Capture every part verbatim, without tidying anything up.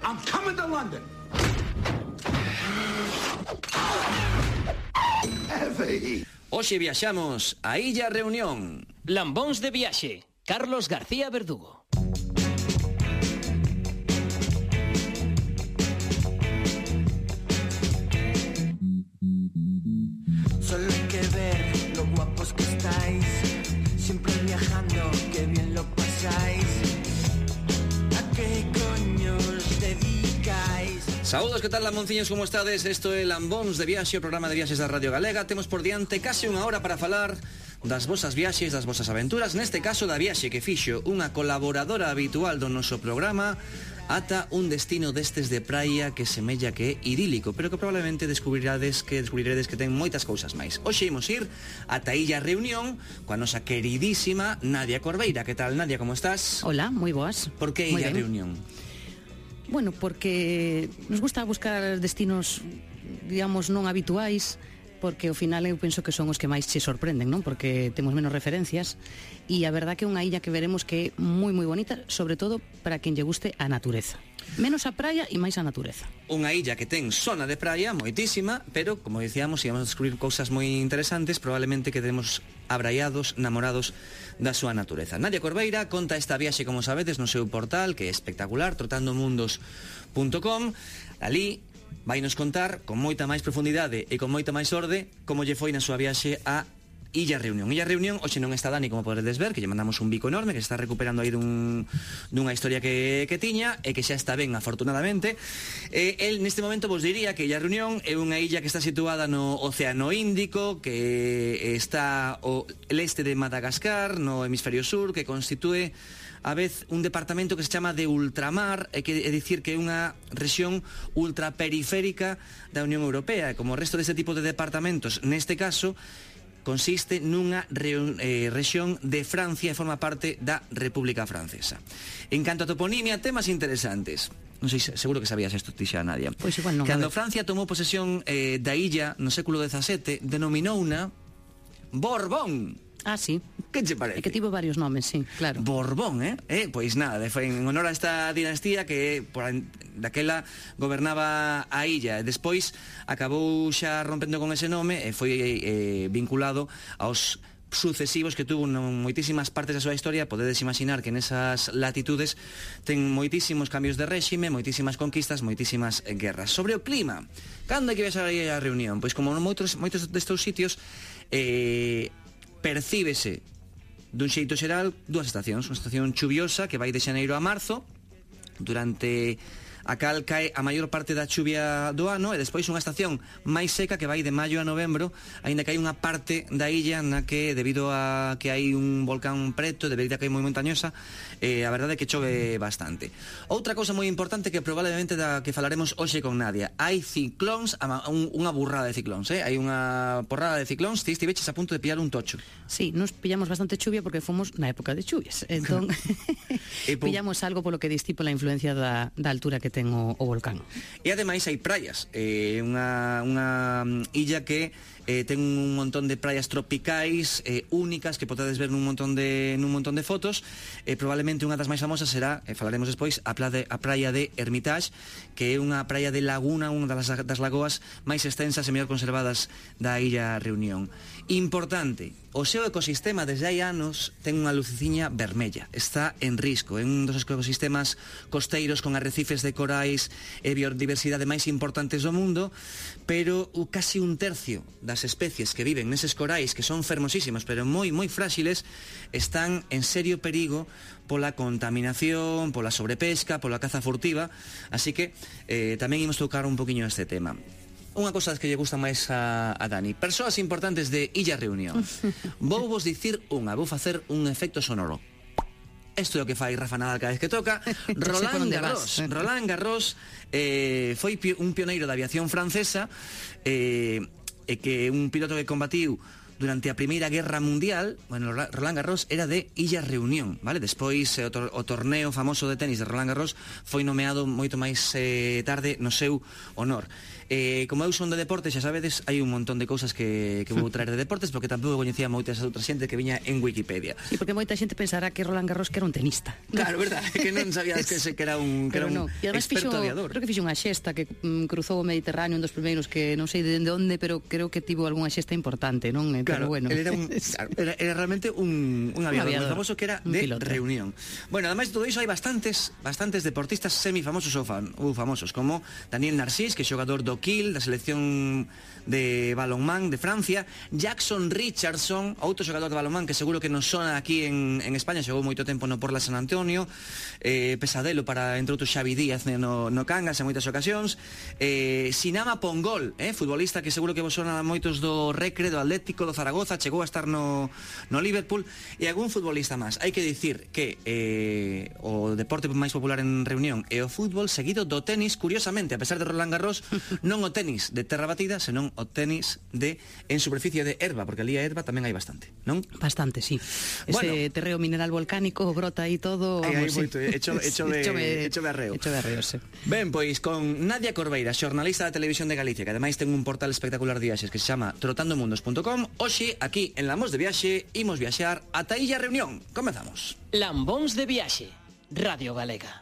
I'm coming to London. Hoxe viaxamos a Illa Reunión. Lambóns de viaxe, Carlos García Verdugo. Solo hay que ver lo guapos que estáis, siempre viajando, que bien lo pasáis. ¿A qué coño os dedicáis? Saúdos, que tal, lamonciños, como estades? Isto é Lambóns de Viaxe, o programa de viaxes da Radio Galega. Temos por diante case unha hora para falar das vosas viaxes, das vosas aventuras. Neste caso da viaxe que fixo unha colaboradora habitual do noso programa ata un destino destes de praia que semella que é idílico, pero que probablemente descubrirades que descubriredes que ten moitas cousas máis. Hoxe imos ir ata Illa Reunión coa nosa queridísima Nadia Corbeira. Que tal, Nadia, como estás? Hola, moi boas. Por que Illa Reunión? Bueno, porque nos gusta buscar destinos, digamos, non habituais, porque ao final eu penso que son os que máis che sorprenden, non? Porque temos menos referencias e a verdad que é unha illa que veremos que é moi moi bonita, sobre todo para quen lle guste a natureza. Menos a praia e máis a natureza. Unha illa que ten zona de praia moitísima, pero, como dicíamos, íamos a descubrir cousas moi interesantes, probablemente quedemos abraiados, namorados da súa natureza. Nadia Corbeira conta esta viaxe, como sabedes, no seu portal, que é espectacular, trotandomundos punto com. Ali vai nos contar con moita máis profundidade e con moita máis orde como lle foi na súa viaxe a Illa Reunión. Illa Reunión, hoxe non está Dani, como podedes ver, que lle mandamos un bico enorme, que se está recuperando aí dun, dunha historia que, que tiña e que xa está ben, afortunadamente. Eh, el neste momento vos diría que Illa Reunión é unha illa que está situada no Océano Índico, que está ao leste de Madagascar, no hemisferio sur, que constitúe a vez un departamento que se chama de ultramar, é, que, é dicir que é unha rexión ultraperiférica da Unión Europea, e como o resto deste tipo de departamentos, neste caso, consiste nunha re, eh, rexión de Francia e forma parte da República Francesa. En canto a toponimia, temas interesantes. Non sei, seguro que sabías isto, ti xa, Nadia. Pois igual non. Cando Francia tomou posesión eh, da illa no século dezasete, denominouna Borbón. Ah, sí. Que che parece? É que tivo varios nomes, sí, claro. Borbón, eh? eh pois nada, foi en honor a esta dinastía que por daquela gobernaba a illa e despois acabou xa rompendo con ese nome e foi eh, vinculado aos sucesivos que tuvo en moitísimas partes da súa historia. Podedes imaginar que nesas latitudes ten moitísimos cambios de réxime, moitísimas conquistas, moitísimas guerras. Sobre o clima, cando hai que viaxar aí a Reunión? Pois como moitos, moitos destes sitios eh, percíbese dun xeito xeral dúas estacións. Unha estación chuviosa que vai de xaneiro a marzo, durante a cal cae a maior parte da chuvia do ano, e despois unha estación máis seca que vai de maio a novembro, aínda que hai unha parte da illa na que, debido a que hai un volcán preto, debido a que é moi montañosa, eh, a verdade é que chove bastante. Outra cousa moi importante que probablemente da que falaremos hoxe con Nadia: hai ciclóns, un, unha burrada de ciclóns, eh? Hai unha porrada de ciclóns. Ti estiveches a punto de pillar un tocho. Sí, nos pillamos bastante chuvia porque fomos na época de chuvias, entón po... pillamos algo polo que distí pola influencia da, da altura que ten o, o volcán. E ademais hai praias, eh, unha, unha illa que eh, ten un montón de praias tropicais eh, únicas que podedes ver nun montón de nun montón de fotos. Eh, probablemente unha das máis famosas será, eh, falaremos despois, a praia, de, a praia de Hermitage, que é unha praia de laguna, unha das, das lagoas máis extensas e mellor conservadas da Illa Reunión. Importante, o seu ecosistema desde hai anos ten unha luceciña vermella, está en risco, é un dos ecosistemas costeiros con arrecifes de corais e biodiversidade máis importantes do mundo, pero casi un tercio das especies que viven neses corais, que son fermosísimos pero moi moi frágiles, están en serio perigo pola contaminación, pola sobrepesca, pola caza furtiva. Así que eh, tamén imos tocar un poquinho este tema. Unha cosa que lle gusta máis a, a Dani: persoas importantes de Illa Reunión. Vou vos dicir unha, vou facer un efecto sonoro. Isto é o que fai Rafa Nadal cada vez que toca. Roland Garros. Roland Garros eh, foi un pioneiro da aviación francesa, eh, e que un piloto que combatiu durante a Primeira Guerra Mundial, bueno, Roland Garros era de Illa Reunión, vale? Despois o, tor o torneo famoso de tenis de Roland Garros foi nomeado moito máis eh, tarde no seu honor. Eh, como eu son de deportes, xa sabedes, hai un montón de cousas que, que vou traer de deportes, porque tampouco coñecía moitas outra xente que viña en Wikipedia. E porque moita xente pensará que Roland Garros que era un tenista. Claro, verdad, que non sabías que, se, que era un, que era un no. experto fixo, aviador. Creo que fixo unha xesta que mm, cruzou o Mediterráneo, un dos primeiros que non sei de onde, pero creo que tivo algunha xesta importante, non? Eh, claro, pero bueno. Era, un, claro, era, era realmente un, un aviador, un aviador moi famoso que era de piloto. Reunión. Bueno, ademais de todo iso hai bastantes bastantes deportistas semifamosos ou, fam, ou famosos, como Daniel Narcís, que é xogador do Kiel, da selección de balonmán de Francia, Jackson Richardson, outro xogador de balonmán que seguro que nos sona aquí en, en España, xogou moito tempo no Portland San Antonio, eh, pesadelo para, entre outros, Xavi Díaz no, no Cangas en moitas ocasións, eh, Sinama Pongol, eh, futbolista que seguro que vos sona moitos do Recre, do Atlético, do Zaragoza, chegou a estar no, no Liverpool, e algún futbolista máis. Hai que dicir que eh, o deporte máis popular en Reunión é o fútbol, seguido do tenis, curiosamente, a pesar de Roland Garros, non o tenis de terra batida, senón o tenis de en superficie de herba, porque ali a herba tamén hai bastante, non? Bastante, sí. Ese bueno, terreo mineral volcánico brota aí todo, vamos, hai, hai sí. moito, echo, echo, de, echo de arreo. Echo de arreo, sí. Ben, pois con Nadia Corbeira, xornalista da Televisión de Galicia, que ademais ten un portal espectacular de viaxes que se chama trotando mundos punto com. Hoxe, aquí en Lambóns de Viaxe, imos viaxar ata Illa Reunión. Comezamos. Lambóns de Viaxe, Radio Galega.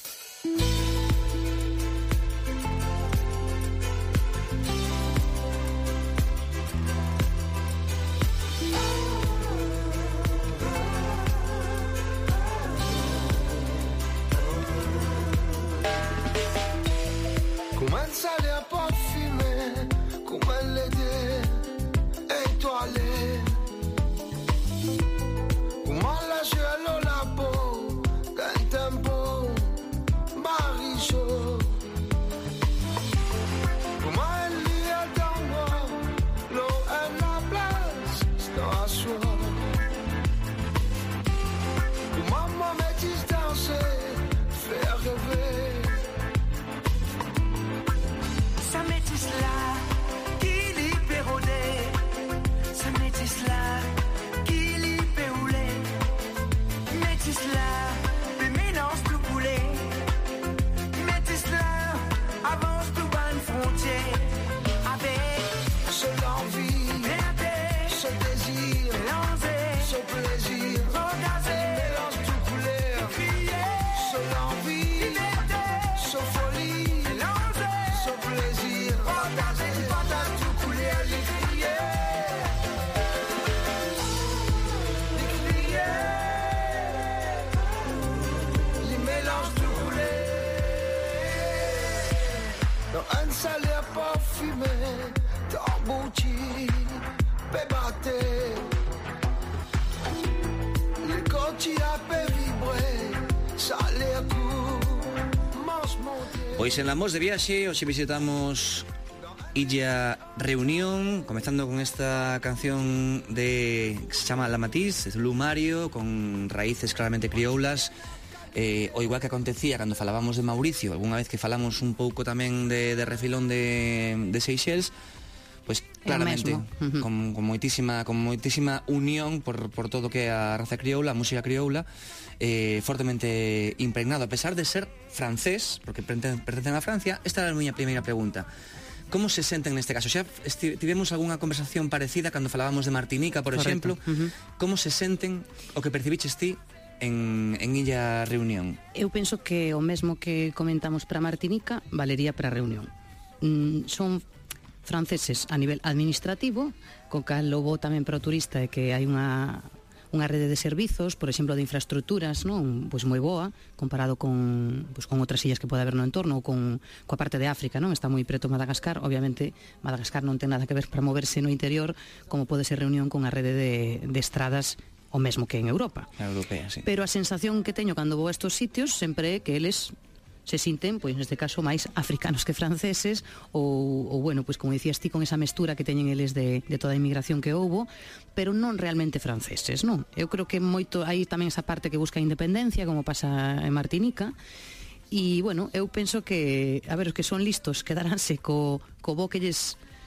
Commence à l'air parfumé, comme l'été étoilé. Comment la gelo la peau, d'un tempo barichot. Comment elle lit à tango, l'eau et la place, c'est à soi. Comment ma métisse danser, faire rêver. Sa métisse-là, qui l'y pérodait. Sa métisse-là, qui l'y péoulait. Métisse-là, des mélanges tout coulés. Métisse-là, avance tout bas une frontière. Avec seule envie, ce désir, ce plaisir, mélange tout couleur. Seule envie, ce folie, ce plaisir, partager, partage tout couleur, les crier, les crier, les mélanges tout couleur. Dans un salaire parfumé, t'emboutis, pébaté, les côtiers à vibrer, ça les coups, mange monter. Pois en Lambóns de Viaxe, hoxe visitamos Illa Reunión, comezando con esta canción de que se chama La Matiz, de Lu Mario, con raíces claramente crioulas, eh, o igual que acontecía cando falábamos de Mauricio, algunha vez que falamos un pouco tamén de, de refilón de, de Seychelles, pois claramente uh-huh. con, con moitísima con moitísima unión por, por todo que é a raza crioula, a música crioula, eh, fortemente impregnado, a pesar de ser francés, porque pertencen a Francia. Esta era a miña primeira pregunta. Como se senten neste caso? Xa tivemos algunha conversación parecida cando falábamos de Martinica, por exemplo. Uh-huh. Como se senten o que percibiches ti en, en Illa Reunión? Eu penso que o mesmo que comentamos para Martinica valería para Reunión. Mm, son franceses a nivel administrativo, co cal lobo tamén para o turista é que hai unha unha rede de servizos, por exemplo, de infraestructuras, non, pois moi boa comparado con, pois, con outras illas que pode haber no entorno, ou con coa parte de África, non? Está moi preto Madagascar. Obviamente Madagascar non ten nada que ver para moverse no interior, como pode ser Reunión con a rede de, de estradas o mesmo que en Europa. A europea, sí. Pero a sensación que teño cando vou a estos sitios sempre é que eles se sinten, pois neste caso, máis africanos que franceses, ou, ou bueno, pois como dicías ti, con esa mestura que teñen eles de, de toda a inmigración que houbo, pero non realmente franceses, non? Eu creo que moito hai tamén esa parte que busca a independencia, como pasa en Martinica, e, bueno, eu penso que, a ver, os que son listos quedaránse co, co bo que lles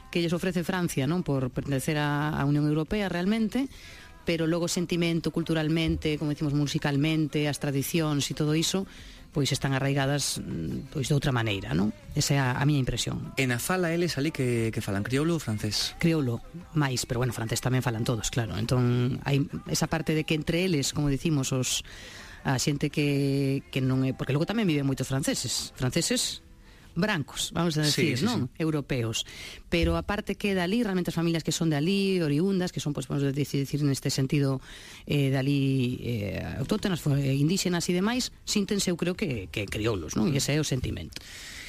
que lles ofrece Francia, non, por pertenecer á, á Unión Europea realmente, pero logo o sentimento culturalmente, como decimos musicalmente, as tradicións e todo iso, pois están arraigadas pois de outra maneira, non? Esa é a, a miña impresión. E na fala eles ali que, que falan crioulo ou francés? Crioulo máis, pero bueno, francés tamén falan todos, claro. Entón, hai esa parte de que entre eles, como decimos, os a xente que, que non é... Porque logo tamén viven moitos franceses. Franceses brancos, vamos a decir, sí, sí, non? Sí. Europeos. Pero a parte que de ali, realmente as familias que son de ali, oriundas, que son, pues, vamos a decir, neste sentido, eh, de ali eh, autóctonas, eh, indígenas e demais, síntense, eu creo que, que crioulos, non? E ese é o sentimento.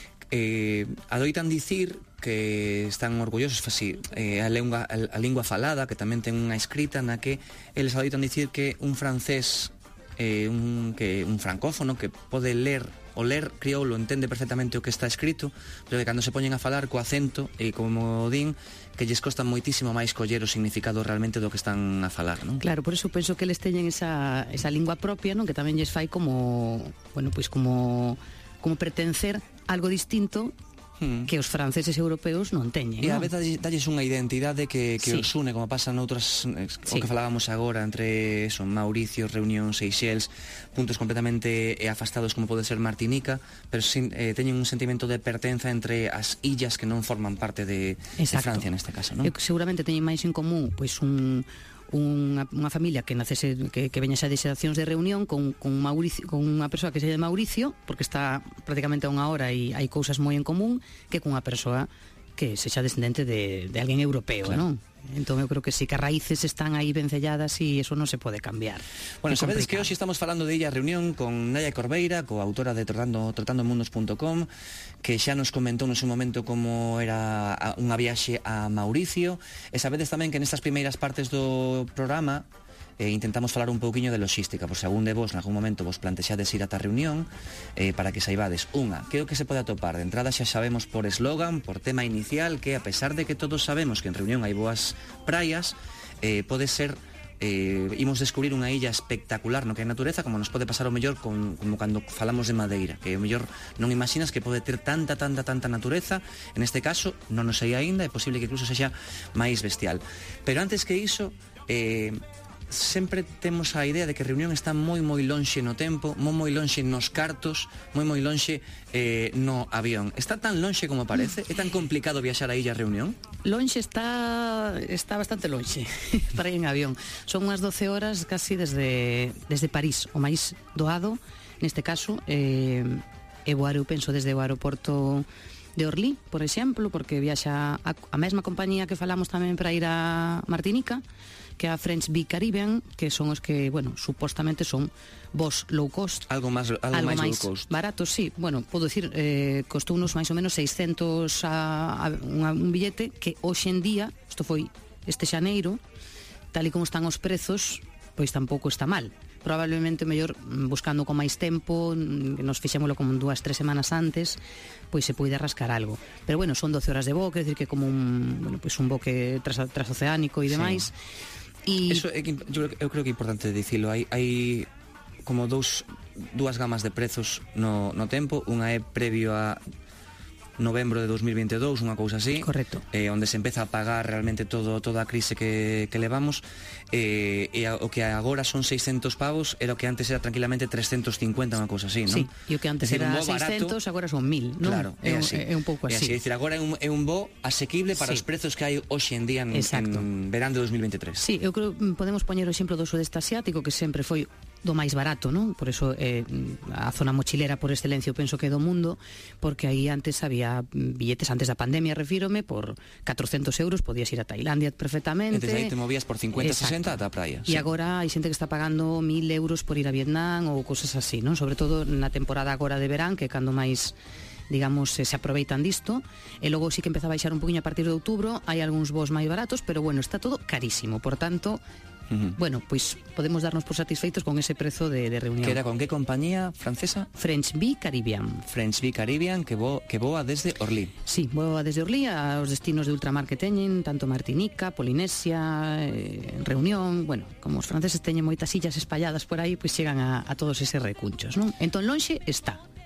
Eh, adoitan dicir que están orgullosos así, eh, a, lengua, a, a lingua falada, que tamén ten unha escrita na que eles adoitan dicir que un francés eh, un, que un francófono que pode ler o ler crioulo entende perfectamente o que está escrito, pero que cando se poñen a falar co acento e como din que lles costa moitísimo máis coller o significado realmente do que están a falar, non? Claro, por eso penso que eles teñen esa, esa lingua propia, non? Que tamén lles fai como, bueno, pois como como pertencer algo distinto hmm. que os franceses e europeos non teñen, E non? a veces dalles unha identidade que, que Sí. os une, como pasa noutras, eh, Sí. o que falábamos agora entre eso, Mauricio, Reunión, Seychelles, puntos completamente eh, afastados como pode ser Martinica, pero sin, eh, teñen un sentimento de pertenza entre as illas que non forman parte de, de Francia neste caso, non? Eu, seguramente teñen máis en común pois un unha, unha familia que nacese que, que veñase de xeracións de Reunión con, con, Mauricio, con unha persoa que se llama Mauricio, porque está prácticamente a unha hora e hai cousas moi en común, que con unha persoa que sexa descendente de, de alguén europeo, claro. non? Entón eu creo que sí, que as raíces están aí ben selladas e eso non se pode cambiar. Bueno, É sabedes que complicado. hoxe estamos falando de Illa Reunión con Naia Corbeira, coautora de Tratando, tratandomundos punto com, que xa nos comentou no seu momento como era a- unha viaxe a Mauricio, e sabedes tamén que nestas primeiras partes do programa eh, intentamos falar un pouquiño de logística, por se algún de vos, en algún momento, vos plantexades ir ata a reunión, eh, para que saibades, unha, que é o que se pode atopar. De entrada xa sabemos por eslogan, por tema inicial, que a pesar de que todos sabemos que en reunión hai boas praias, eh, pode ser eh, imos descubrir unha illa espectacular no que é natureza, como nos pode pasar o mellor con, como cando falamos de Madeira, que o mellor non imaginas que pode ter tanta, tanta, tanta natureza. En este caso, non nos sei aínda, é posible que incluso sexa máis bestial. Pero antes que iso, eh, sempre temos a idea de que Reunión está moi moi lonxe no tempo, moi moi lonxe nos cartos, moi moi lonxe eh, no avión. Está tan lonxe como parece? É tan complicado viaxar a Illa Reunión? Lonxe está está bastante lonxe para ir en avión. Son unhas doce horas casi desde desde París, o máis doado neste caso, eh, e voar, eu penso, desde o aeroporto de Orly, por exemplo, porque viaxa a, a mesma compañía que falamos tamén para ir a Martinica, que é a French Bee Caribbean, que son os que, bueno, supostamente son voos low cost. Algo máis algo, Algo máis máis low cost. baratos, sí. Bueno, podo dicir, eh, costou unos máis ou menos seiscentos a, a unha, un billete que hoxe en día, isto foi este xaneiro, tal e como están os prezos, pois tampouco está mal. Probablemente mellor buscando con máis tempo, que nos fixémolo como dúas, tres semanas antes, pois se poida rascar algo. Pero bueno, son doce horas de voo, quer decir que como un, bueno, pois un boque tras, transoceánico e demais. Sí. Eso é que, yo, eu creo que é importante dicilo. Hai, hai como dous, dúas gamas de prezos no, no tempo. Unha é previo a novembro de dos mil veintidós, unha cousa así. Correcto. Eh, onde se empeza a pagar realmente todo, toda a crise que, que levamos. Eh, e a, o que agora son seiscentos pavos era o que antes era tranquilamente trescentos cincuenta, unha cousa así, non? Sí, e o que antes Decir, era un voo seiscentos, barato, agora son mil, non? Claro, é, é, así. é, é un pouco É así. así, é dicir, agora é un, é un voo asequible para Sí. os prezos que hai hoxe en día en, Exacto. en verán de dos mil veintitrés. Sí, eu creo que podemos poñer o exemplo do sudeste asiático, que sempre foi do máis barato, non? Por eso eh, a zona mochilera por excelencia eu penso que é do mundo, porque aí antes había billetes, antes da pandemia refírome, por catrocentos euros podías ir a Tailandia perfectamente. E desde aí te movías por cincuenta, Exacto. sesenta ata a praia. E agora hai xente que está pagando mil euros por ir a Vietnam ou cosas así, non? Sobre todo na temporada agora de verán, que é cando máis, digamos, se aproveitan disto. E logo sí que empeza a baixar un poquinho a partir de outubro, hai algúns voos máis baratos, pero bueno, está todo carísimo, por tanto, Uh-huh. bueno, pois podemos darnos por satisfeitos con ese prezo de, de reunión. Que era con que compañía francesa? French Bee Caribbean. French Bee Caribbean, que, vo, que voa desde Orly. Sí, voa desde Orly aos destinos de ultramar que teñen, tanto Martinica, Polinesia, eh, Reunión, bueno, como os franceses teñen moitas illas espalladas por aí, pois chegan a, a todos eses recunchos, non? Entón lonxe está,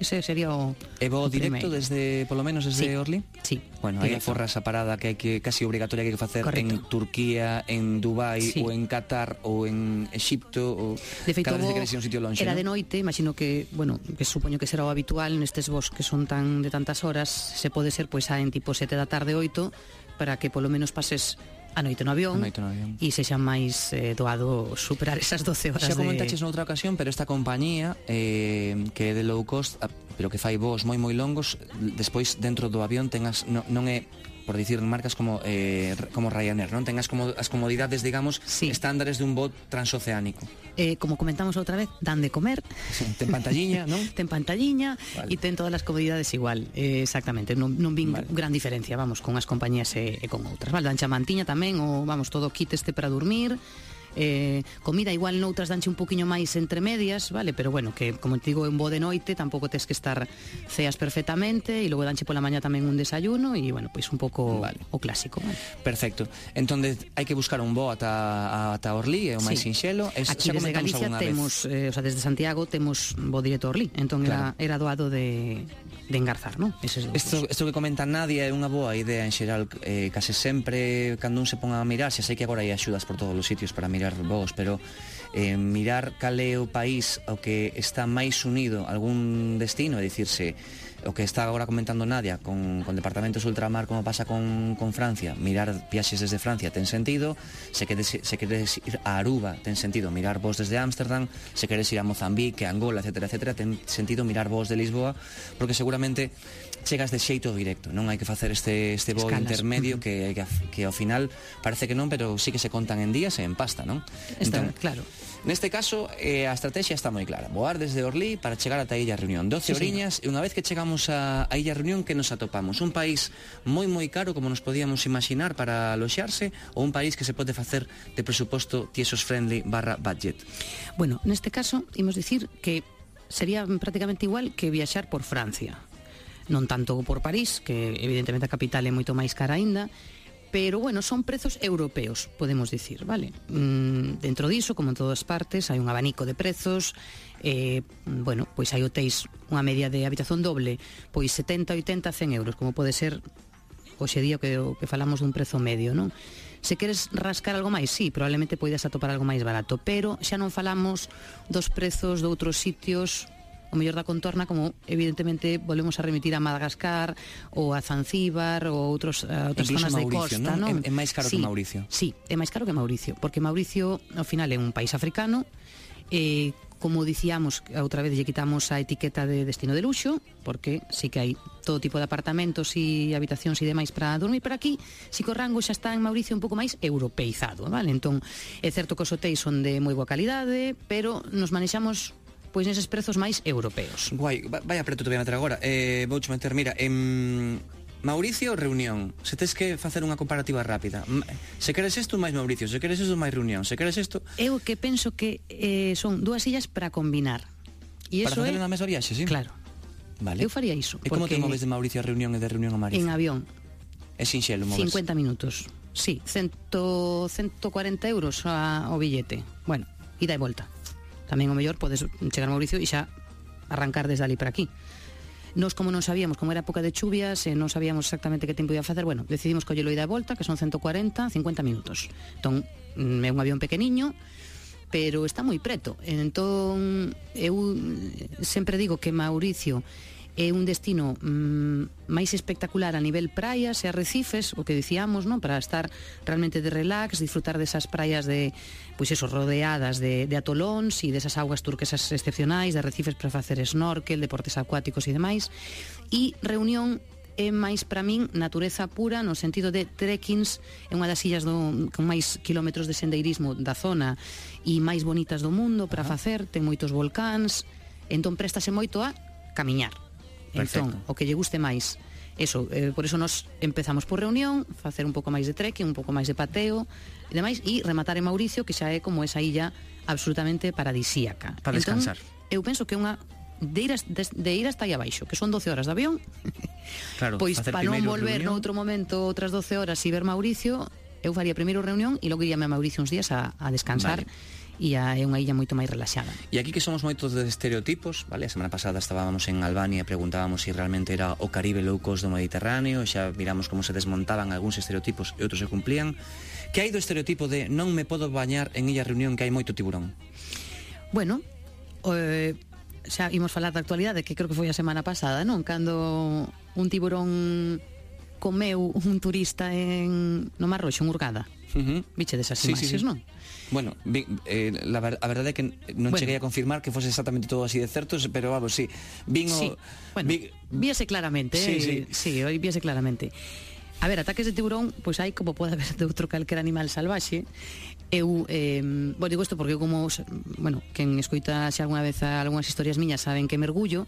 ese sería o E voo o directo primeiro. desde, polo menos desde Sí. Orly? Sí. Bueno, aí directo. forra esa parada que hai que casi obrigatoria que hai que facer Correcto. en Turquía, en Dubai, Sí. ou en Qatar, ou en Exipto, ou De feito, cada vez voo que queres ir a un sitio lonxe, era ¿no? de noite, imagino que, bueno, que supoño que será o habitual nestes voos que son tan de tantas horas, se pode ser pois a en tipo sete da tarde, oito, para que polo menos pases a noite no avión, A noite no avión. e sexa máis eh, doado superar esas doce horas Xa de... comentaches noutra ocasión, pero esta compañía eh, que é de low cost, a- pero que fai voos moi moi longos, despois dentro do avión tengas, no, non é por dicir marcas como eh, como Ryanair, non? Tengas como as comodidades, digamos, Sí. estándares de un voo transoceánico. Eh, como comentamos outra vez, dan de comer, Ten pantalliña, non? ten pantalliña Vale. e ten todas as comodidades igual, eh, exactamente, non, non vin Vale. gran diferencia, vamos, con as compañías e, e con outras, vale, dan chamantiña tamén, ou vamos, todo kit este para dormir, eh, comida igual noutras danche un poquinho máis entre medias, vale, pero bueno, que como te digo, en bo de noite tampouco tes que estar ceas perfectamente, e logo danche pola mañá tamén un desayuno, e bueno, pois un pouco Vale. o clásico, vale. Perfecto. Entón hai que buscar un voo ata ata Orly, é o máis Sí. sinxelo. Es, Aquí xa desde comentamos Galicia algunha temos, vez. eh, o sea, desde Santiago temos voo directo a Orly, entón Claro. era, era doado de, de engarzar, non? Eses dous Isto, voos. isto que comenta Nadia é unha boa idea en xeral, eh, case sempre cando un se ponga a mirar, xa sei que agora hai axudas por todos os sitios para mirar voos, pero eh, mirar cal é o país ao que está máis unido a algún destino, é dicirse o que está agora comentando Nadia con, con departamentos ultramar como pasa con, con Francia, mirar viaxes desde Francia ten sentido, se queres, se queres ir a Aruba ten sentido mirar voos desde Ámsterdam, se queres ir a Mozambique, Angola, etcétera, etcétera, ten sentido mirar voos de Lisboa, porque seguramente chegas de xeito directo, non hai que facer este, este voo Escalas. intermedio Uh-huh. que, que, que ao final parece que non, pero sí que se contan en días e en pasta, non? Está, claro. Neste caso, eh, a estrategia está moi clara. Voar desde Orly para chegar ata a Illa Reunión. doce Sí, oriñas, e unha vez que chegamos a, a Illa Reunión, que nos atopamos? Un país moi moi caro, como nos podíamos imaginar para aloxarse, ou un país que se pode facer de presuposto tiesos friendly barra budget? Bueno, neste caso, imos dicir que sería prácticamente igual que viaxar por Francia. Non tanto por París, que evidentemente a capital é moito máis cara aínda, pero bueno, son prezos europeos, podemos dicir, vale? Mm, dentro diso, como en todas partes, hai un abanico de prezos, eh, bueno, pois hai hotéis, unha media de habitación doble, pois setenta, oitenta, cen euros, como pode ser hoxe día que, o que falamos dun prezo medio, non? Se queres rascar algo máis, sí, probablemente poidas atopar algo máis barato, pero xa non falamos dos prezos de outros sitios, o mellor da contorna, como evidentemente volvemos a remitir a Madagascar ou a Zanzíbar ou outros, a outras Incluso zonas de Mauricio, costa, non? non? É- é máis caro que Sí, Mauricio. Sí, é máis caro que Mauricio, porque Mauricio ao final é un país africano, e como dicíamos, a outra vez lle quitamos a etiqueta de destino de luxo, porque sí que hai todo tipo de apartamentos e habitacións e demais para dormir, pero aquí sí que o rango xa está en Mauricio un pouco máis europeizado, vale? Entón, é certo que os hotéis son de moi boa calidade, pero nos manexamos pois neses prezos máis europeos. Guai, va- vai apreto te voy a meter agora. Eh, vouche meter, mira, en Mauricio, Reunión. Se tes que facer unha comparativa rápida. M- Se queres isto, máis Mauricio. Se queres isto, máis Reunión. Se queres isto, Eu que penso que eh, son dúas illas para combinar. E para iso facer é... na mesma viaxe, sí? Claro. Vale. Eu faría iso. E como te porque moves de Mauricio a Reunión e de Reunión a Mauricio? en avión, É sinxelo moverse. cincuenta minutos. Sí, cento, ciento cuarenta euros a, o billete. Bueno, ida e volta. Tamén o mellor podes chegar a Mauricio e xa arrancar desde ali para aquí. Nos, como non sabíamos, como era época de chuvias e non sabíamos exactamente que tempo ia facer, bueno, decidimos collelo ida e volta, que son ciento cuarenta, cincuenta minutos. Entón, mm, é un avión pequeniño, pero está moi preto. Entón, eu sempre digo que Mauricio é un destino mm, máis espectacular a nivel praias e arrecifes, o que dicíamos, non? Para estar realmente de relax, disfrutar desas praias de, pois eso, rodeadas de, de atolóns e desas augas turquesas excepcionais, de arrecifes para facer snorkel, deportes acuáticos e demais. E Reunión é máis para min natureza pura no sentido de trekkings, é unha das illas do, con máis kilómetros de sendeirismo da zona e máis bonitas do mundo para facer, ten moitos volcáns, entón préstase moito a camiñar. Perfecto. Entón, o que lle guste máis. Eso, eh, por eso nos empezamos por Reunión, facer un pouco máis de trekking, un pouco máis de pateo e demais, e rematar en Mauricio, que xa é como esa illa absolutamente paradisíaca. Para Entón, descansar. Eu penso que unha de ir, as- de, de ir hasta aí abaixo, que son doce horas de avión, Claro, pois facer para non primeiro volver Reunión. noutro momento outras doce horas e ver Mauricio, eu faría primeiro Reunión e logo iríame a Mauricio uns días a, a descansar Vale. e a, é unha illa moito máis relaxada. E aquí que somos moitos de estereotipos, vale? A semana pasada estábamos en Albania e preguntábamos se si realmente era o Caribe low cost do Mediterráneo, xa miramos como se desmontaban algúns estereotipos e outros se cumplían. Que hai do estereotipo de non me podo bañar en Illa Reunión que hai moito tiburón? Bueno, eh, xa imos falar da actualidade, que creo que foi a semana pasada, non? Cando un tiburón comeu un turista en no Mar Roxo, en Hurgada. Uh-huh. Viche desas sí, imaxes, sí, sí. non? Bueno, vi, eh, la, a verdade é que non bueno. cheguei a confirmar que fose exactamente todo así de certo, pero vamos, sí, vin o... Sí, bueno, vi, víase claramente, sí, eh? sí. sí, hoy víase claramente. A ver, ataques de tiburón, pois pues hai como pode haber de outro calquer animal salvaxe. Eu, eh, bueno, digo isto porque eu como, bueno, quen escoita xa alguna vez algunhas historias miñas saben que mergullo,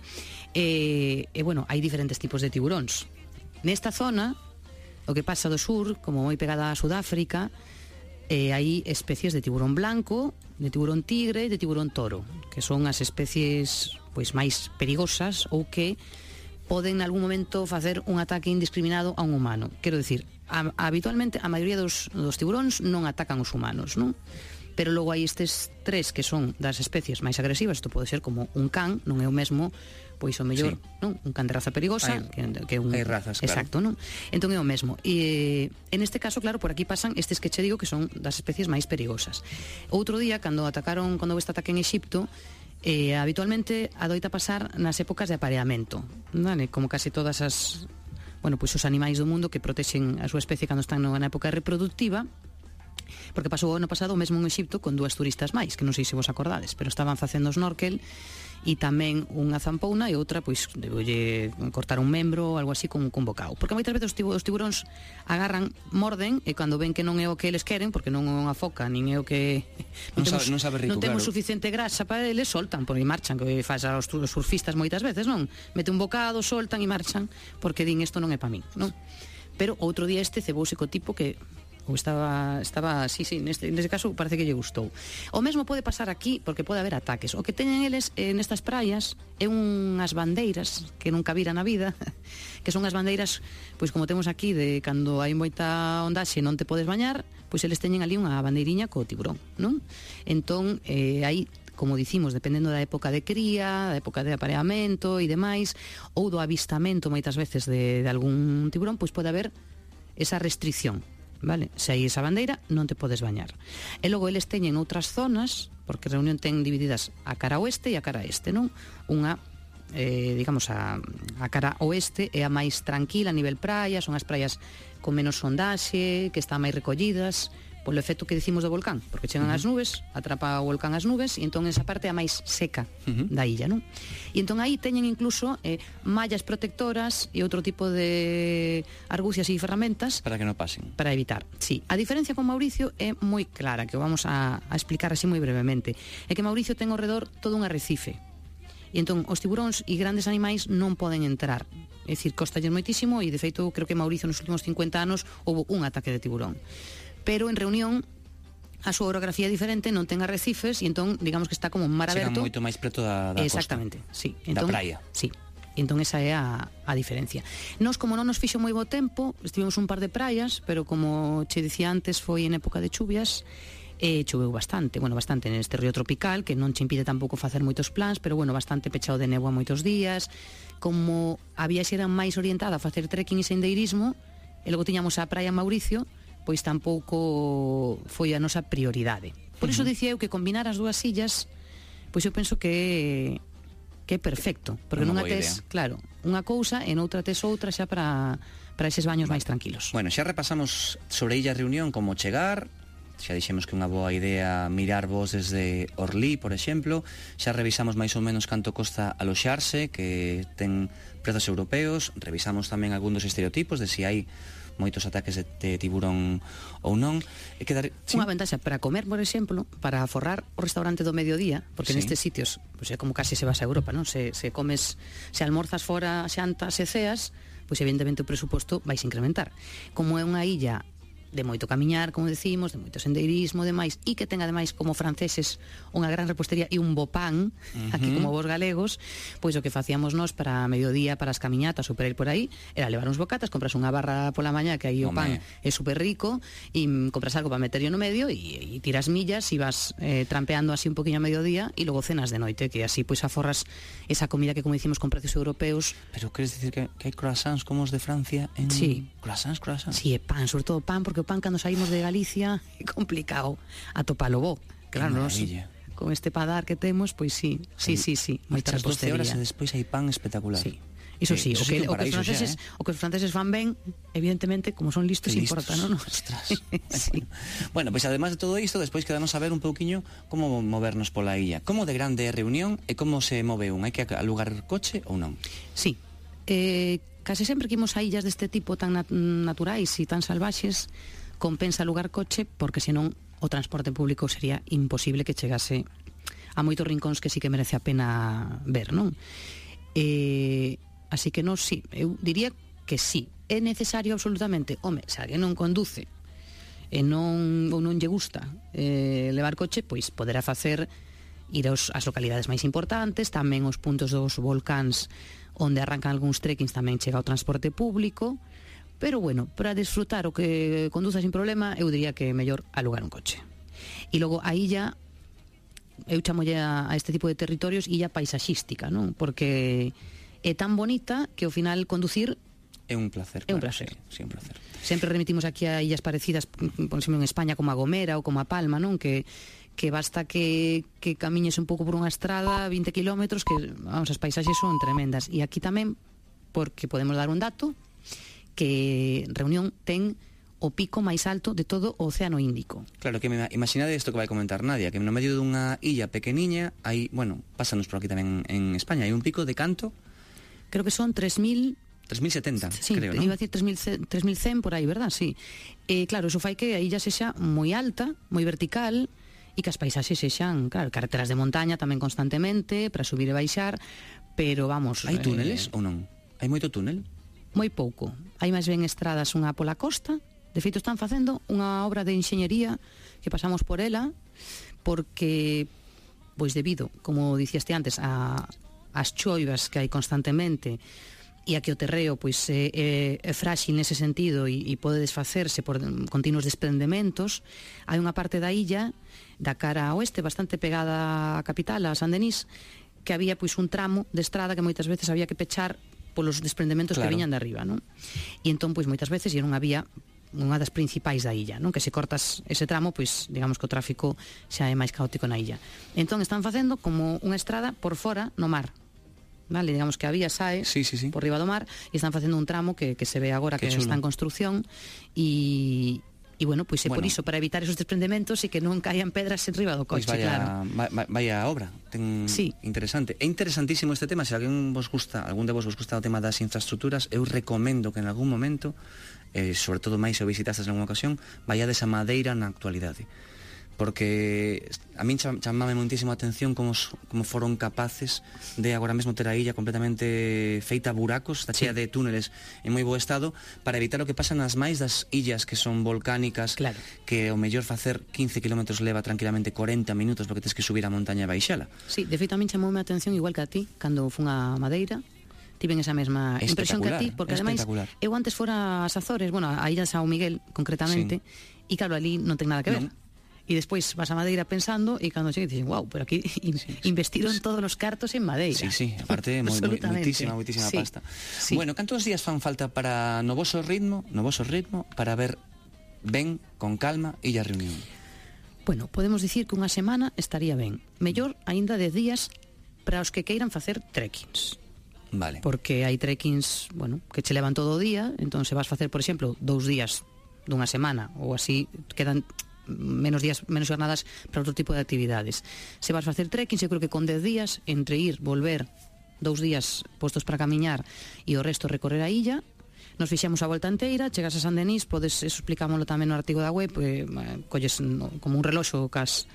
e, eh, eh, bueno, hai diferentes tipos de tiburóns. Nesta zona, o que pasa do sur, como moi pegada a Sudáfrica, eh, hai especies de tiburón blanco, de tiburón tigre e de tiburón toro, que son as especies pois máis perigosas ou que poden en algún momento facer un ataque indiscriminado a un humano. Quero dicir, a, habitualmente a maioría dos, dos tiburóns non atacan os humanos, non? Pero logo hai estes tres que son das especies máis agresivas. Isto pode ser como un can, non é o mesmo, pois o mellor, sí. non? Un can de raza perigosa, hai, que, que un... hai razas, claro. Exacto, non? Entón é o mesmo. E en este caso, claro, por aquí pasan estes que che digo que son das especies máis perigosas. Outro día, cando atacaron, cando houve este ataque en Exipto, eh, habitualmente adoita pasar nas épocas de apareamento, vale? Como casi todas as, bueno, pois os animais do mundo que protexen a súa especie cando están na época reproductiva. Porque pasou o ano pasado o mesmo en Exipto con dúas turistas máis, que non sei se vos acordades, pero estaban facendo snorkel e tamén unha zampouna e outra, pois, debolle cortar un membro ou algo así con, con bocao. Porque moitas veces os tiburóns agarran, morden, e cando ven que non é o que eles queren, porque non é unha foca, nin é o que... Non, non, temos, sabe, non, sabe rico, non temos claro. suficiente grasa para eles, soltan, porque marchan, que faz aos surfistas moitas veces, non? Mete un bocado, soltan e marchan, porque din isto non é para min, non? Pero outro día este cebouse co tipo que... ou estaba, estaba sí, sí, neste, neste caso parece que lle gustou. O mesmo pode pasar aquí, porque pode haber ataques. O que teñen eles eh, nestas praias é unhas bandeiras que nunca vira na vida, que son as bandeiras, pois como temos aquí, de cando hai moita ondaxe non te podes bañar, pois eles teñen ali unha bandeiriña co tiburón, non? Entón, eh, aí, como dicimos, dependendo da época de cría, da época de apareamento e demais, ou do avistamento moitas veces de, de algún tiburón, pois pode haber esa restricción. Vale? Se hai esa bandeira, non te podes bañar. E logo eles teñen outras zonas, porque Reunión ten divididas a cara oeste e a cara este, non? Unha, eh, digamos, a, a cara oeste é a máis tranquila a nivel praia, son as praias con menos sondaxe, que están máis recollidas, polo efecto que dicimos do volcán, porque chegan uh-huh. as nubes, atrapa o volcán as nubes, e entón esa parte é a máis seca uh-huh. da illa, non? E entón aí teñen incluso eh, mallas protectoras e outro tipo de argucias e ferramentas para que non pasen. Para evitar, sí. A diferencia con Mauricio é moi clara, que o vamos a, a explicar así moi brevemente. É que Mauricio ten ao redor todo un arrecife. E entón os tiburóns e grandes animais non poden entrar. É dicir, costalles moitísimo, e de feito creo que Mauricio nos últimos cincuenta anos houve un ataque de tiburón. Pero en Reunión a súa orografía é diferente, non ten arrecifes, e entón digamos que está como un mar aberto. Será moito máis preto da, da Exactamente, costa. Sí. Da Entón, praia. Sí. Entón esa é a, a diferencia. Nos, como non nos fixo moi bo tempo, estivemos un par de praias, pero como che dicía antes, foi en época de chuvias, e choveu bastante, bueno, bastante neste río tropical, que non che impide tampouco facer moitos plans, pero bueno, bastante pechado de néboa moitos días. Como a viaxe era máis orientada a facer trekking e sendeirismo, e logo tiñamos a praia Mauricio, pois tampouco foi a nosa prioridade. Por iso dicía eu que combinar as dúas illas, pois eu penso que que é perfecto, porque unha nunha tes, idea. Claro, unha cousa e noutra tes outra xa para para eses baños máis tranquilos. Bueno, xa repasamos sobre Illa Reunión como chegar. Xa dixemos que unha boa idea mirar vos desde Orlí, por exemplo. Xa revisamos máis ou menos canto costa aloxarse, que ten prezos europeos. Revisamos tamén algún dos estereotipos de si hai moitos ataques de, de tiburón ou non. E quedar, sí? Unha ventaxa para comer, por exemplo, para forrar o restaurante do mediodía, porque sí. Nestes sitios, pois é como case se vas a Europa, non? Se, se comes, se almorzas fora xantas e ceas, pois evidentemente o presuposto vais incrementar. Como é unha illa de moito camiñar, como decimos, de moito sendeirismo, demais, e que ten ademais como franceses unha gran repostería e un bo pan, uh-huh. aquí como vos galegos, pois o que facíamos nós para mediodía, para as camiñatas ou para ir por aí, era levar uns bocatas, compras unha barra pola mañá, que aí o pan é super rico, e compras algo para meterlo no medio e, e tiras millas e vas eh, trampeando así un poquinho a mediodía e logo cenas de noite, que así pois aforras esa comida que, como dicimos, con precios europeos. Pero queres dicir que, que hai croissants como os de Francia en... Sí. Croissants, croissants? Sí, é pan, sobre todo pan, porque o pan cando saímos de Galicia é complicado atopalo bo. Claro, nos, con este padar que temos, pois sí, sí, sí, sí, moita repostería. doce horas e despois hai pan espectacular. Sí. Iso sí, eh, o, que, que o, que franceses, xa, eh? o que os franceses fan ben, evidentemente, como son listos, listos. importa, non? Ostras. Sí. Bueno, pois pues, además de todo isto, despois quedanos saber un pouquiño como movernos pola illa. Como de grande é Reunión e como se move un? Hai que alugar coche ou non? Sí. Eh, case sempre que imos a illas deste tipo tan nat naturais e tan salvaxes, compensa alugar coche, porque senón o transporte público sería imposible que chegase a moitos rincóns que sí que merece a pena ver, non? Eh, así que non, sí, eu diría que sí. É necesario absolutamente, home, se alguén non conduce e non, ou non lle gusta eh, levar coche, pois poderá facer ir aos, as localidades máis importantes, tamén os puntos dos volcáns onde arrancan algúns trekkings tamén chega o transporte público, pero bueno, para disfrutar o que conduza sin problema, eu diría que é mellor alugar un coche. E logo a illa, eu chamolle a, a este tipo de territorios illa paisaxística, non? Porque é tan bonita que ao final conducir é un placer. É claro, un placer. Sí, sí, un placer. Sempre remitimos aquí a illas parecidas, por exemplo, en España, como a Gomera ou como a Palma, non? Que que basta que, que camiñes un pouco por unha estrada vinte kilómetros, que, vamos, as paisaxes son tremendas. E aquí tamén, porque podemos dar un dato, que Reunión ten o pico máis alto de todo o Océano Índico. Claro, que me imaginade isto que vai comentar Nadia, que no medio dunha illa pequeniña hai, bueno, pásanos por aquí tamén en España, hai un pico de canto? Creo que son tres mil... tres mil setenta, sí, creo, non? Iba a decir tres mil cen por aí, verdad? Sí. Eh, claro, eso fai que a illa sexa moi alta, moi vertical, e que as paisaxes sexan, claro, carreteras de montaña tamén constantemente, para subir e baixar, pero vamos... Hai túneles eh, ou non? Hai moito túnel? Moi pouco. Hai máis ben estradas unha pola costa. De feito, están facendo unha obra de enxeñería que pasamos por ela, porque, pois debido, como dicíaste antes, a, as choivas que hai constantemente, e a que o terreo pois é, é, é frágil nese sentido e, e pode desfacerse por continuos desprendementos, hai unha parte da illa da cara a oeste, bastante pegada á capital, a San Denis, que había pois un tramo de estrada que moitas veces había que pechar polos desprendementos claro. que viñan de arriba, non? E entón pois moitas veces era unha vía, unha das principais da illa, non? Que se cortas ese tramo, pois digamos que o tráfico xa é máis caótico na illa. Entón están facendo como unha estrada por fora no mar. Vale, digamos que a vía sae sí, sí, sí. por riba do mar e están facendo un tramo que, que se ve agora que, que está en construcción e e bueno, pois é bueno. por iso, para evitar esos desprendementos e que non caian pedras en riba do coche, pois vaya, claro. va, vaya obra, ten sí. interesante. É interesantísimo este tema, se alguén vos gusta, algún de vos vos gusta o tema das infraestructuras, eu recomendo que en algún momento, eh, sobre todo máis se o visitastes en alguna ocasión, vayades a Madeira na actualidade. Porque a min chamame moitísimo a atención como, como foron capaces de agora mesmo ter a illa completamente feita buracos, está chea sí. de túneles en moi bo estado, para evitar o que pasa nas máis das illas que son volcánicas, claro. que o mellor facer quince kilómetros leva tranquilamente corenta minutos porque tens que subir a montaña e baixala. Sí, de feito a min chamoume a atención igual que a ti, cando fun a Madeira, tiven esa mesma impresión que a ti, porque ademais eu antes fora as Azores, bueno, a illa São Miguel concretamente, e sí. claro, ali non ten nada que ver. Non. E despois vas a Madeira pensando e cando chegues dices, wow, pero aquí in, sí, sí, investiron sí. todos os cartos en Madeira. Sí, sí, aparte moi, moi, moitísima, moitísima sí. pasta. Sí. Bueno, cantos días fan falta para no voso ritmo, no voso ritmo para ver ben, con calma, Illa Reunión? Bueno, podemos dicir que unha semana estaría ben. Mellor aínda de días para os que queiran facer trekkings. Vale. Porque hai trekkings, bueno, que che levan todo o día, entón se vas facer, por exemplo, dous días dunha semana ou así, quedan menos días, menos jornadas para outro tipo de actividades. Se vas facer trekking, eu creo que con dez días, entre ir, volver, dous días postos para camiñar e o resto recorrer a illa, nos fixemos a volta inteira, chegas a San Denis, podes, eso explicámoslo tamén no artigo da web, eh, colles no, como un reloxo cas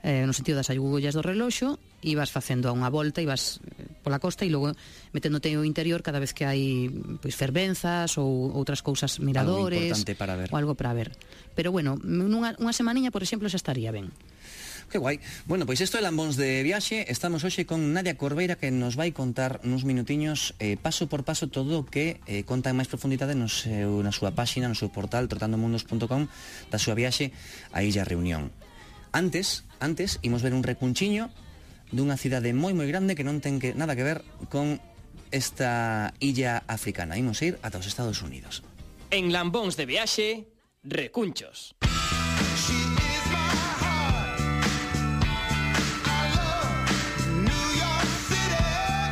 eh, no sentido das agullas do reloxo, e vas facendo a unha volta e vas eh, pola costa e logo meténdote o interior cada vez que hai pois fervenzas ou outras cousas, miradores, algo importante para ver. ou algo para ver. Pero bueno, nunha, unha semaniña, por exemplo, xa estaría ben. Que guai. Bueno, pois isto é Lambóns de Viaxe. Estamos hoxe con Nadia Corbeira, que nos vai contar nuns minutiños eh, paso por paso todo o que eh, conta en máis profundidade no seu, na súa páxina, no seu portal trotandomundos punto com, da súa viaxe a Illa Reunión. Antes, antes, imos ver un recunchiño dunha cidade moi moi grande que non ten que, nada que ver con esta illa africana. Imos ir ata os Estados Unidos. En Lambóns de Viaxe, Recunchos. She is my heart. I love New York City.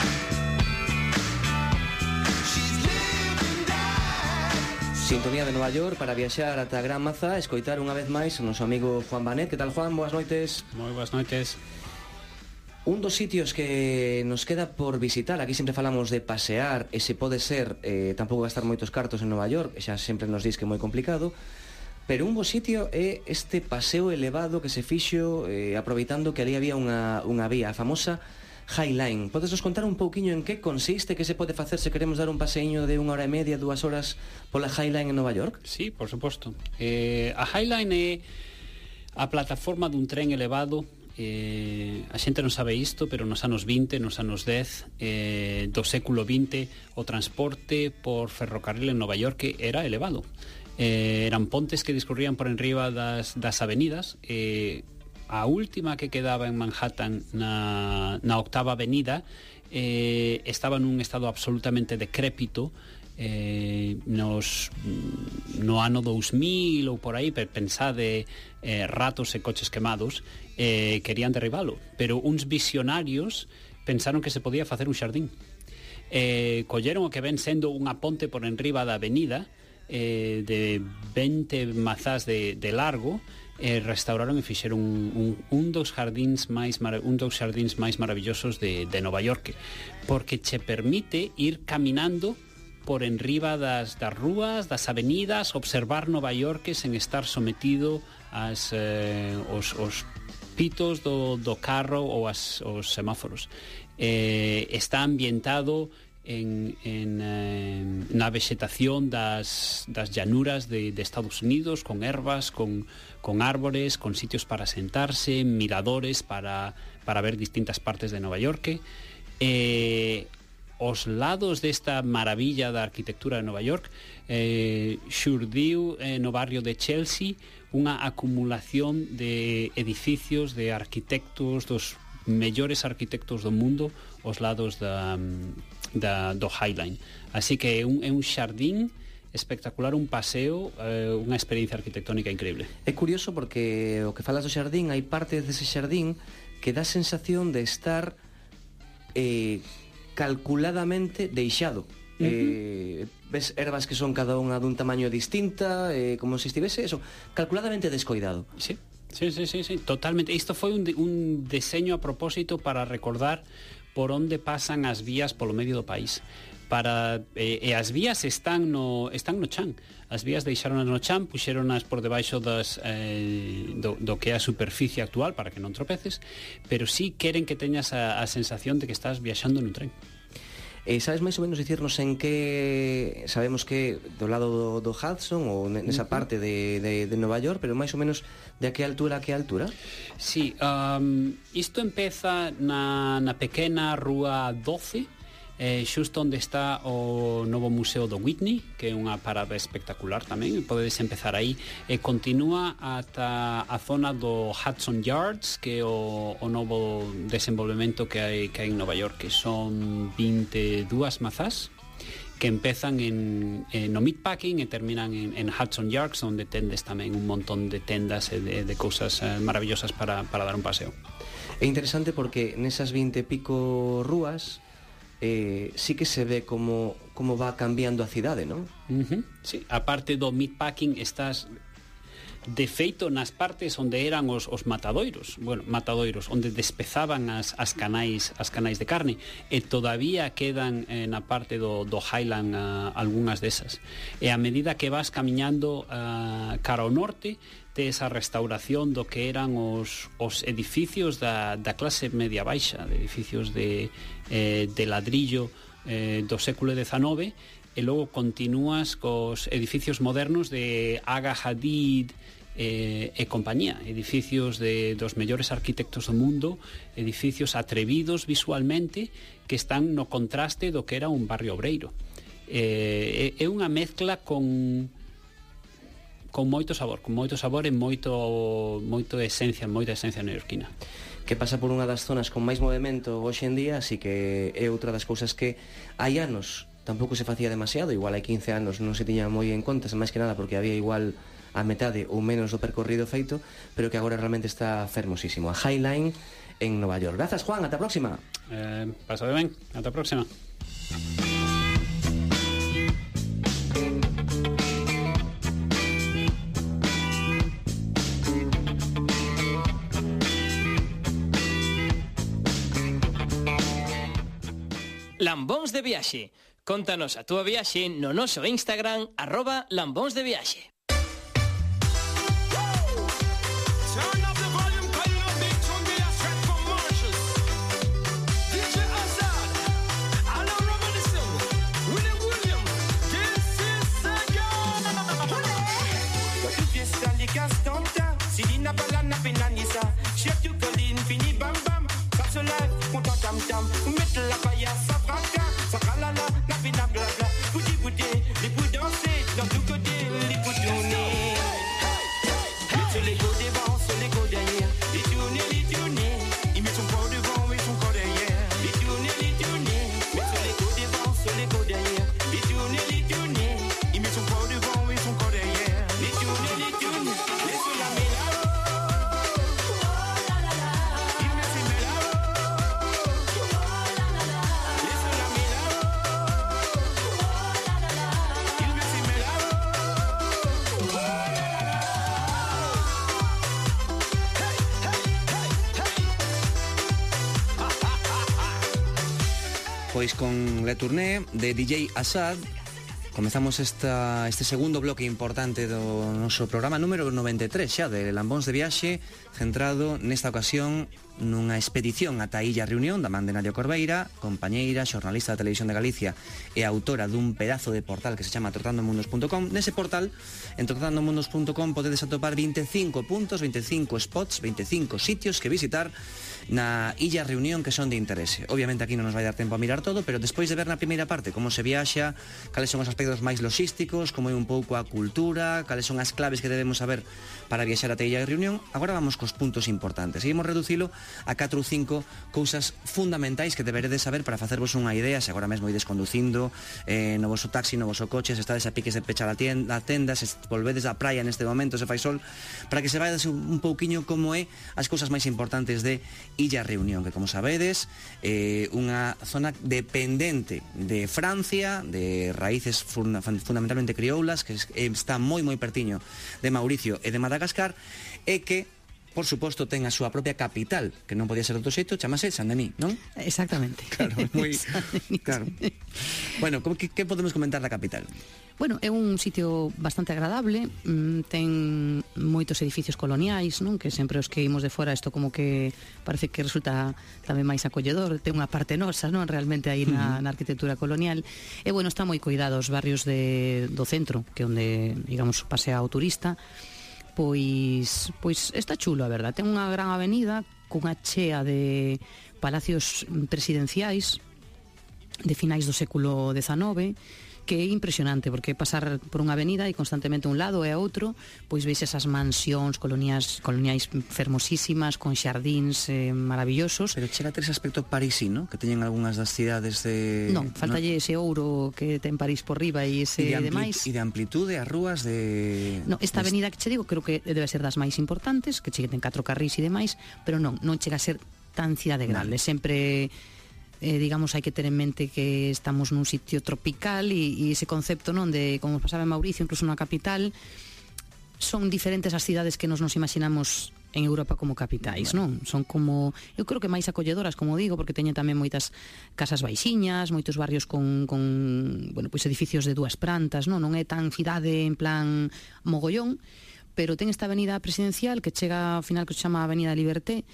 She's living that. Sintonía de Nova York para viaxar ata a Gran Maza, escoitar unha vez máis o noso amigo Juan Banet. Que tal, Juan? Boas noites. Moi boas noites. Un dos sitios que nos queda por visitar, aquí sempre falamos de pasear, e se pode ser, eh, tampouco gastar moitos cartos en Nova York, e xa sempre nos dis que é moi complicado, pero un bo sitio é este paseo elevado que se fixo eh, aproveitando que ali había unha, unha vía, a famosa High Line. Podes nos contar un pouquiño en que consiste, que se pode facer se queremos dar un paseíño de unha hora e media, dúas horas pola High Line en Nova York? Sí, por suposto. Eh, a High Line é a plataforma dun tren elevado. Eh, a xente non sabe isto, pero nos anos vinte, nos anos dez eh, do século vinte, o transporte por ferrocarril en Nova York era elevado. Eh, eran pontes que discurrían por enriba das, das avenidas. Eh, a última que quedaba en Manhattan, na, na octava avenida, eh, estaba nun estado absolutamente decrépito. Eh, nos, no ano dous mil ou por aí, pensade eh, ratos e coches quemados, eh, querían derribalo, pero uns visionarios pensaron que se podía facer un xardín. Eh, colleron o que ven sendo unha ponte por enriba da avenida eh, de vinte mazás de, de largo, eh, restauraron e fixeron un, un, un dos jardíns máis un dos xardíns máis maravillosos de, de Nova York, porque che permite ir caminando por enriba das, das rúas, das avenidas, observar Nova York sen estar sometido ás, eh, os, os pitos do, do carro ou as, os semáforos. Eh, está ambientado en, en, eh, na vegetación das, das llanuras de, de Estados Unidos, con ervas, con, con árbores, con sitios para sentarse, miradores para, para ver distintas partes de Nova York. Eh, os lados desta maravilla da arquitectura de Nova York eh, xurdiu eh, no barrio de Chelsea unha acumulación de edificios de arquitectos, dos mellores arquitectos do mundo aos lados da, da, do High Line. Así que é un, é un xardín espectacular, un paseo, eh, unha experiencia arquitectónica increíble. É curioso porque o que falas do xardín, hai partes dese xardín que dá sensación de estar eh, calculadamente deixado. Uh-huh. eh, ves ervas que son cada unha dun tamaño distinta, eh, como se estivese eso, calculadamente descoidado. Sí, sí, sí, sí, sí, totalmente. Isto foi un, de, un deseño a propósito para recordar por onde pasan as vías polo medio do país. Para, eh, e as vías están no, están no chan. As vías deixaronas no chan, puxeronas por debaixo das, eh, do, do que é a superficie actual para que non tropeces, pero sí queren que teñas a, a sensación de que estás viaxando nun tren. E sabes máis ou menos dicirnos en que sabemos que do lado do, do Hudson ou nesa parte de, de, de Nova York, pero máis ou menos de a que altura a que altura? Sí, um, isto empeza na, na pequena rúa doce, eh, xusto onde está o novo Museo do Whitney, que é unha parada espectacular tamén, podedes empezar aí, e continúa ata a zona do Hudson Yards, que é o, o novo desenvolvemento que hai, que hai en Nova York, que son vinte e dúas mazás que empezan en, en no Meatpacking e terminan en, en Hudson Yards, onde tendes tamén un montón de tendas e de, de cousas eh, maravillosas para, para dar un paseo. É interesante porque nesas vinte e pico rúas eh, sí que se ve como, como va cambiando a cidade, non? Uh-huh. Sí, a parte do Meatpacking estás de feito nas partes onde eran os, os matadoiros, bueno, matadoiros, onde despezaban as, as canais as canais de carne, e todavía quedan eh, na parte do, do Highland uh, algunhas desas. E a medida que vas camiñando uh, cara ao norte, tes a restauración do que eran os, os edificios da, da clase media baixa, de edificios de, eh, de ladrillo eh, do século dezanove, e logo continúas cos edificios modernos de Aga Hadid eh, e compañía, edificios de, dos mellores arquitectos do mundo, edificios atrevidos visualmente, que están no contraste do que era un barrio obreiro. Eh, é unha mezcla con con moito sabor, con moito sabor e moito moito esencia, moita esencia neoyorquina. Que pasa por unha das zonas con máis movimento hoxe en día, así que é outra das cousas que hai anos tampouco se facía demasiado, igual hai quince anos non se tiña moi en conta, máis que nada porque había igual a metade ou menos do percorrido feito, pero que agora realmente está fermosísimo. A High Line en Nova York. Grazas, Juan, ata a próxima. Eh, pasade ben, ata a próxima. Lambóns de viaxe. Contanos a túa viaxe no noso Instagram arroba lambóns de viaxe. Pois con Le Tourné de D J Assad comezamos esta, este segundo bloque importante do noso programa número noventa e tres xa de Lambóns de Viaxe, centrado nesta ocasión nunha expedición ata a Illa Reunión da man de Nadia Corbeira, compañeira, xornalista da Televisión de Galicia e autora dun pedazo de portal que se chama trotandomundos punto com. Nese portal, en trotandomundos punto com, podedes atopar veinticinco puntos, veinticinco spots, veinticinco sitios que visitar na Illa Reunión que son de interese. Obviamente aquí non nos vai dar tempo a mirar todo, pero despois de ver na primeira parte como se viaxa, cales son os aspectos máis logísticos, como é un pouco a cultura, cales son as claves que debemos saber para viaxar até a Illa Reunión, agora vamos cos puntos importantes. Seguimos reducilo a catro ou cinco cousas fundamentais que deberedes saber para facervos unha idea se agora mesmo ides conducindo eh, no voso taxi, no voso coche, se estades a piques de pechar a tenda, a tenda, se volvedes á praia neste momento, se fai sol, para que se vaiades un pouquiño como é as cousas máis importantes de Illa Reunión, que como sabedes é eh, unha zona dependente de Francia, de raíces funda, fundamentalmente crioulas, que está moi moi pertiño de Mauricio e de Madagascar, e que por suposto ten a súa propia capital, que non podía ser de outro xeito, chamase Saint-Denis, non? Exactamente. Claro, moi claro. Bueno, que, que podemos comentar da capital? Bueno, é un sitio bastante agradable, mm, ten moitos edificios coloniais, non? Que sempre os que imos de fora isto como que parece que resulta tamén máis acolledor, ten unha parte nosa, non? Realmente aí na, na arquitectura colonial. E bueno, está moi cuidado os barrios de, do centro, que onde, digamos, pasea o turista. Pois, pois está chulo, a verdad. Ten unha gran avenida cunha chea de palacios presidenciais de finais do século dezanove, que é impresionante, porque pasar por unha avenida e constantemente un lado e a outro, pois veis esas mansións coloniais, coloniais fermosísimas, con xardíns eh, maravillosos. Pero chega ter ese aspecto parisino que teñen algunhas das cidades de... Non, faltalle no? ese ouro que ten París por riba e ese e de demais. E de amplitude, as rúas de... No, esta avenida que che digo creo que debe ser das máis importantes, que che ten catro carrís e demais, pero non, non chega a ser tan cidade grande, vale. Sempre... Eh, digamos, hai que ter en mente que estamos nun sitio tropical e, e ese concepto, non, de como pasaba en Mauricio, incluso na capital, son diferentes as cidades que nos nos imaginamos en Europa como capitais, non? Son como, eu creo que máis acolledoras, como digo, porque teñen tamén moitas casas baixiñas, moitos barrios con, con bueno, pois edificios de dúas plantas, non? Non é tan cidade en plan mogollón, pero ten esta avenida presidencial que chega ao final que se chama Avenida Liberté,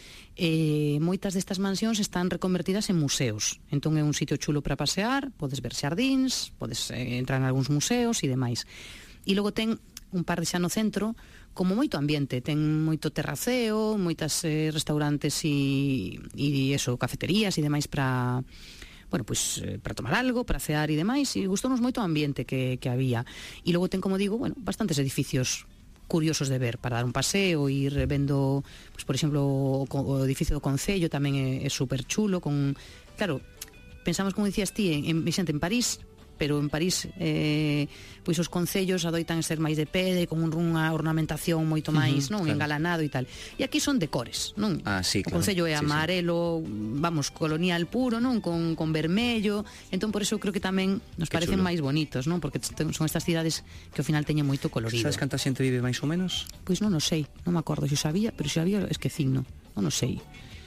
e moitas destas mansións están reconvertidas en museos. Entón é un sitio chulo para pasear, podes ver xardíns, podes eh, entrar en algúns museos e demais. E logo ten un par de xa no centro, como moito ambiente, ten moito terraceo, moitas eh, restaurantes e, e eso, cafeterías e demais para... bueno, pues eh, para tomar algo, para cear e demais, e gustounos moito o ambiente que, que había. E logo ten, como digo, bueno, bastantes edificios curiosos de ver para dar un paseo, ir vendo, pues, por exemplo, o, o edificio do Concello tamén é, é super chulo, con, claro, pensamos, como dicías ti, en, en, en París, pero en París eh, pois os concellos adoitan ser máis de pedra, con unha ornamentación moito máis, uh-huh, non, claro, engalanado e tal. E aquí son decores, non? Ah, sí, o claro. concello é sí, amarelo, sí, vamos, colonial puro, non? Con, con vermello. Entón por eso creo que tamén nos Qué parecen chulo. máis bonitos, non? Porque son estas cidades que ao final teñen moito colorido. Sabes canta xente vive máis ou menos? Pois non o sei, non me acordo se sabía, pero se sabía esquecino, non o sei.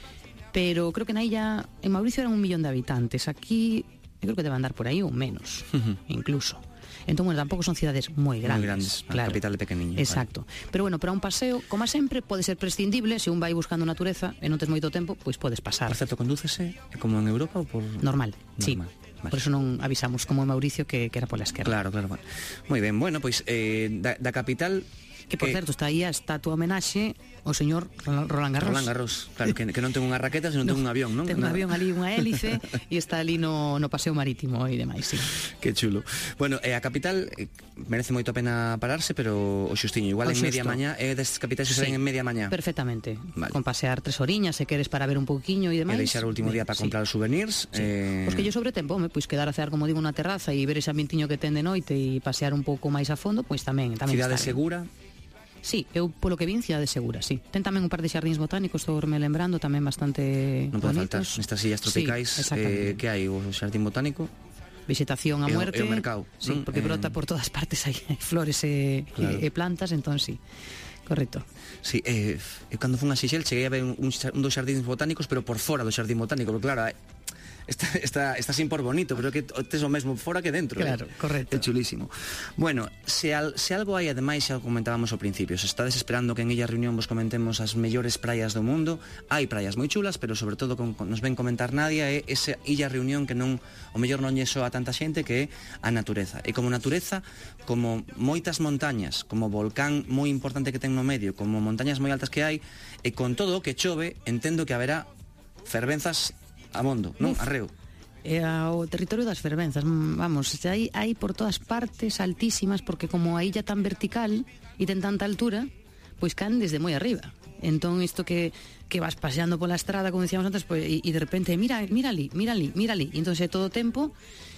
Pero creo que na illa, en Mauricio eran un millón de habitantes, aquí eu creo que debe andar por aí ou menos, uh-huh, incluso. Entón, bueno, tampouco son cidades moi grandes. Moi grandes, claro. A capital de pequeniña. Exacto. Vale. Pero bueno, para un paseo, como sempre, pode ser prescindible, se un vai buscando natureza e non tes moito tempo, pois podes pasar. Por certo, condúcese como en Europa ou por... Normal, Normal. sí. Vale. Por eso non avisamos, como en Mauricio, que, que era pola esquerda. Claro, claro, vale. Moi ben, bueno, pois eh, da, da capital... Que, por que... certo, está aí a estatua homenaxe ao señor Roland Garros. Roland Garros, claro, que, que non ten unha raqueta, senón no, ten un avión, non? Ten un avión ali, unha hélice, e está ali no, no paseo marítimo e demais, sí. Que chulo. Bueno, eh, a capital eh, merece moito a pena pararse, pero o xustiño, igual o en xusto. Media mañá, é eh, destas capitales que sí, salen en media mañá. Perfectamente, vale, con pasear tres oriñas, se queres para ver un pouquiño e demais. E deixar o último día para sí, comprar os souvenirs. Sí. Eh... Pois que yo sobre tempo, me, pois quedar a cear, como digo, unha terraza e ver ese ambientiño que ten de noite e pasear un pouco máis a fondo, pois tamén, tamén Cidade está segura. Sí, eu polo que vin cidade segura, sí. Ten tamén un par de xardíns botánicos, estou me lembrando, tamén bastante non pode bonitos. faltar nestas illas tropicais, sí, eh, que hai o xardín botánico, vegetación a e muerte, o, e o mercado, sí, non? porque eh... brota por todas partes, hai flores e, claro, e, e plantas, entón sí. Correcto. Sí, eh, eu cando fun a Sixel cheguei a ver un, un dos xardíns botánicos, pero por fora do xardín botánico, porque claro, está, está, está sin por bonito, pero que tes o mesmo fora que dentro. Claro, eh? correcto. É chulísimo. Bueno, se, al, se algo hai, ademais, xa comentábamos ao principio, se estades esperando que en Illa Reunión vos comentemos as mellores praias do mundo, hai praias moi chulas, pero sobre todo, con, con, nos ven comentar Nadia, é esa Illa Reunión que non, o mellor non lle soa a tanta xente, que é a natureza. E como natureza, como moitas montañas, como volcán moi importante que ten no medio, como montañas moi altas que hai, e con todo o que chove, entendo que haberá fervenzas a mondo, non? Arreo. É o territorio das fervenzas, vamos, hai, hai por todas partes altísimas, porque como a illa tan vertical e ten tanta altura, pois caen desde moi arriba. Entón isto que, que vas paseando pola estrada, como decíamos antes, pois, e, e de repente, mira, mira ali, mira ali, mira ali, e entón é todo o tempo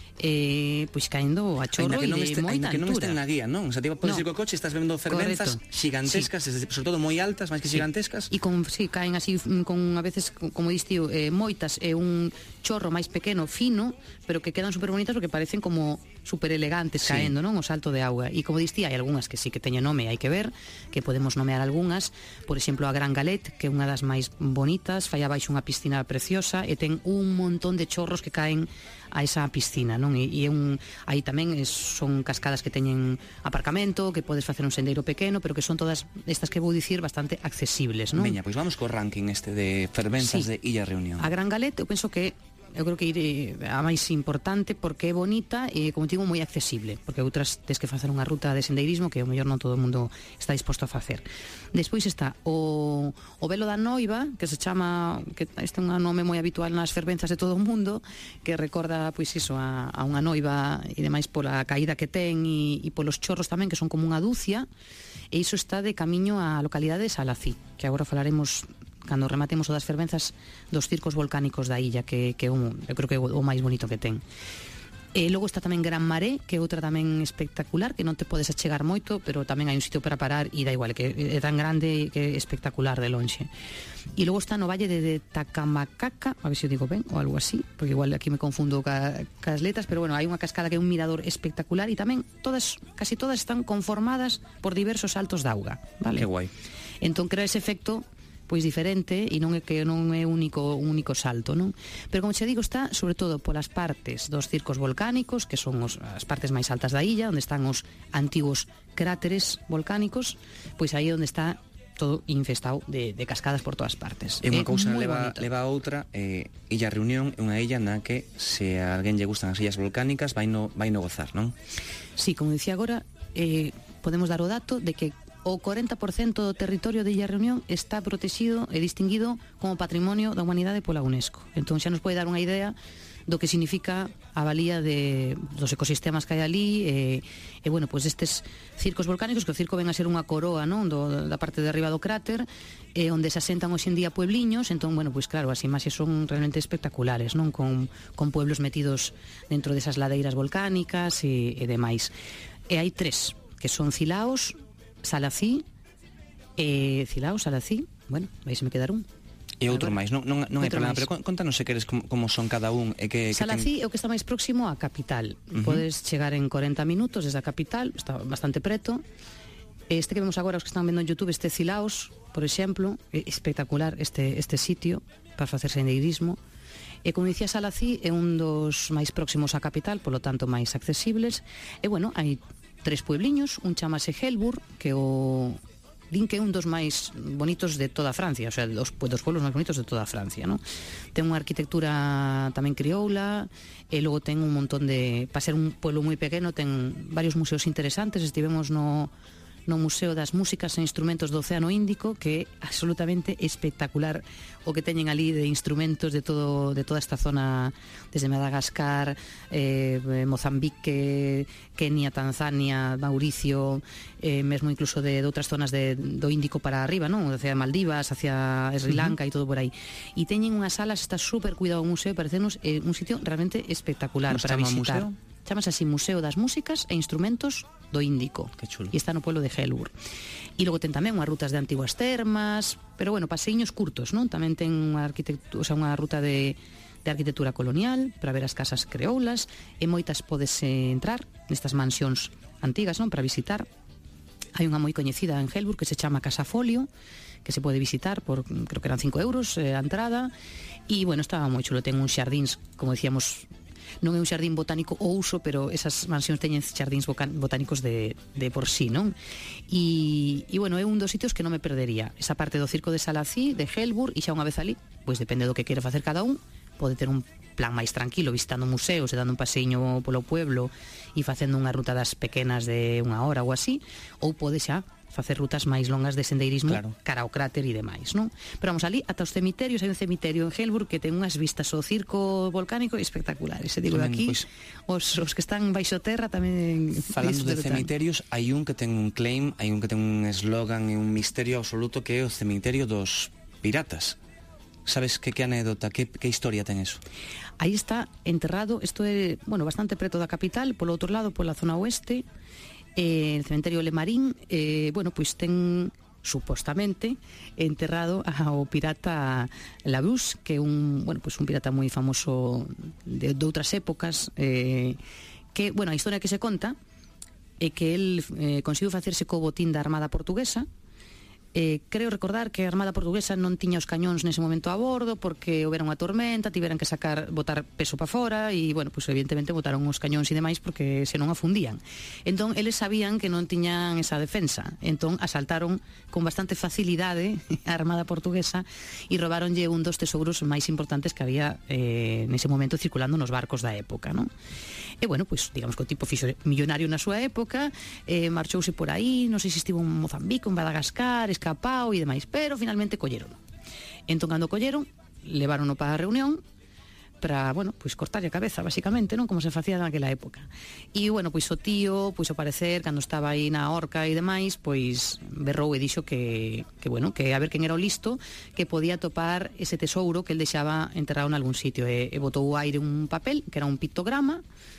eh, pois caendo a chorro e de este, moita altura. que non estén na guía, non? O sea, tipo, podes no. ir co coche e estás vendo fervenzas correcto, xigantescas, sí, sobre todo moi altas, máis que sí, gigantescas. E con, sí, caen así, con a veces, como diste, eh, moitas, e eh, un chorro máis pequeno, fino, pero que quedan super bonitas porque parecen como super elegantes, sí, caendo, non? O salto de auga. E como diste, hai algunhas que sí que teñen nome, hai que ver, que podemos nomear algunhas, por exemplo, a Gran Galet, que é unha das máis bonitas, fai abaixo unha piscina preciosa e ten un montón de chorros que caen a esa piscina, non? E, e un, aí tamén es, son cascadas que teñen aparcamento, que podes facer un sendeiro pequeno, pero que son todas estas que vou dicir bastante accesibles, non? Veña, pois vamos co ranking este de fervenzas, sí, de Illa Reunión. A Gran Galet, eu penso que eu creo que iré a máis importante porque é bonita e, como digo, moi accesible, porque outras tes que facer unha ruta de sendeirismo que ao mellor non todo o mundo está disposto a facer. Despois está o, o Velo da Noiva, que se chama, que este é un nome moi habitual nas fervenzas de todo o mundo, que recorda, pois iso, a, a unha noiva e demais pola caída que ten e, e polos chorros tamén, que son como unha dúcia, e iso está de camiño á localidade de Salací, que agora falaremos cando rematemos o das fervenzas dos circos volcánicos da illa, que, que un, eu creo que é o, o máis bonito que ten. E logo está tamén Gran Maré, que é outra tamén espectacular, que non te podes achegar moito, pero tamén hai un sitio para parar e dá igual, que é tan grande que é espectacular de lonxe. E logo está no Valle de, de Tacamacaca, a ver se o digo ben, ou algo así, porque igual aquí me confundo ca, cas letras, pero bueno, hai unha cascada que é un mirador espectacular e tamén todas, casi todas están conformadas por diversos saltos de auga, vale? Que guai. Entón crea ese efecto pois diferente e non é que non é único un único salto, non? Pero como che digo, está sobre todo polas partes dos circos volcánicos, que son os, as partes máis altas da illa, onde están os antigos cráteres volcánicos, pois aí onde está todo infestado de, de cascadas por todas partes. E unha cousa moi leva, bonito. leva a outra. eh, Illa Reunión é unha illa na que se a alguén lle gustan as illas volcánicas vai no, vai no gozar, non? Sí, como dicía agora, eh, podemos dar o dato de que o cuarenta por ciento do territorio de Illa Reunión está protegido e distinguido como Patrimonio da Humanidade pola UNESCO. Entón xa nos pode dar unha idea do que significa a valía de, dos ecosistemas que hai ali e, e bueno, pois estes circos volcánicos, que o circo ven a ser unha coroa, non, do, da parte de arriba do cráter, e onde se asentan hoxe en día puebliños. Entón, bueno, pois claro, as imaxes son realmente espectaculares, non, con, con pueblos metidos dentro desas ladeiras volcánicas e, e demais. E hai tres, que son Cilaos, Salací, e Cilaos, Salací, bueno, vais me quedar un. E outro máis, non, non, non hai Outro problema, máis. pero contanos se queres como, como son cada un e que, que Salací é o que está máis próximo á capital. Uh-huh. Podes chegar en corenta minutos desde a capital, está bastante preto. Este que vemos agora, os que están vendo en YouTube, este Cilaos, por exemplo, é espectacular este, este sitio para facer sendeirismo. E como dicía, Salací é un dos máis próximos á capital, polo tanto máis accesibles. E bueno, hai tres puebliños, un chamase Helbur, que o din que é un dos máis bonitos de toda Francia, o sea, dos, dos pueblos máis bonitos de toda Francia, ¿no? Ten unha arquitectura tamén crioula, e logo ten un montón de... Para ser un pueblo moi pequeno, ten varios museos interesantes. Estivemos no, no Museo das Músicas e Instrumentos do Océano Índico, que é absolutamente espectacular o que teñen ali de instrumentos de todo de toda esta zona, desde Madagascar, eh, Mozambique, Kenia, Tanzania, Mauricio, eh, mesmo incluso de, de outras zonas de, do Índico para arriba, non? Hacia Maldivas, hacia Sri Lanka, uh-huh, e todo por aí. E teñen unhas salas, está super cuidado o museo, parecenos eh, un sitio realmente espectacular para visitar. Chamase así Museo das Músicas e Instrumentos do Índico. Que chulo. E está no pueblo de Helbur. E logo ten tamén unhas rutas de antiguas termas, pero bueno, paseiños curtos, non? Tamén ten unha arquitectura, o sea, unha ruta de, de arquitectura colonial para ver as casas creoulas, e moitas podese entrar nestas mansións antigas, non? Para visitar. Hai unha moi coñecida en Helbur que se chama Casa Folio, que se pode visitar por, creo que eran cinco euros eh, a entrada, e bueno, estaba moi chulo. Ten uns xardíns, como decíamos, non é un xardín botánico ou uso, pero esas mansións teñen xardíns botánicos de, de por sí, non? E, e bueno, é un dos sitios que non me perdería. Esa parte do circo de Salací, de Helbur, e xa unha vez ali, pois depende do que quere facer cada un, pode ter un plan máis tranquilo, visitando museos e dando un paseiño polo pueblo e facendo unha ruta das pequenas de unha hora ou así, ou pode xa facer rutas máis longas de sendeirismo, claro, cara ao cráter e demais, non? Pero vamos ali, ata os cemiterios, hai un cemiterio en Helbur que ten unhas vistas ao circo volcánico espectaculares. E digo, Tamén, aquí, pois, os, os que están baixo terra tamén... falando de cemiterios, hai un que ten un claim, hai un que ten un eslogan e un misterio absoluto, que é o cemiterio dos piratas. Sabes que, que anécdota, que, que historia ten eso? Aí está enterrado, isto é, bueno, bastante preto da capital, polo outro lado, pola zona oeste, eh, el cementerio Lemarín, eh, bueno, pois ten supostamente enterrado ao pirata Labrousse, que é un, bueno, pois un pirata moi famoso de, de outras épocas, eh, que, bueno, a historia que se conta é que el eh, conseguiu facerse co botín da Armada Portuguesa. Eh, creo recordar que a Armada Portuguesa non tiña os cañóns nese momento a bordo porque houbera unha tormenta, tiveran que sacar, botar peso para fora, e, bueno, pois evidentemente botaron os cañóns e demais porque senón afundían. Entón, eles sabían que non tiñan esa defensa. Entón, asaltaron con bastante facilidade a Armada Portuguesa e robaronlle un dos tesouros máis importantes que había eh, nese momento circulando nos barcos da época, non? E, bueno, pois, digamos que o tipo fixo millonario na súa época, eh, marchouse por aí, non sei se estivo en Mozambique, en Madagascar, escapao e demais, pero finalmente colleron. Entón, cando colleron, levárono para a reunión para, bueno, pois cortarlle a cabeza, basicamente, non? Como se facía naquela época. E, bueno, pois o tío, pois ao parecer, cando estaba aí na horca e demais, pois berrou e dixo que, que bueno, que a ver quen era o listo, que podía topar ese tesouro que el deixaba enterrado en algún sitio, e, e botou ao aire un papel, que era un pictograma.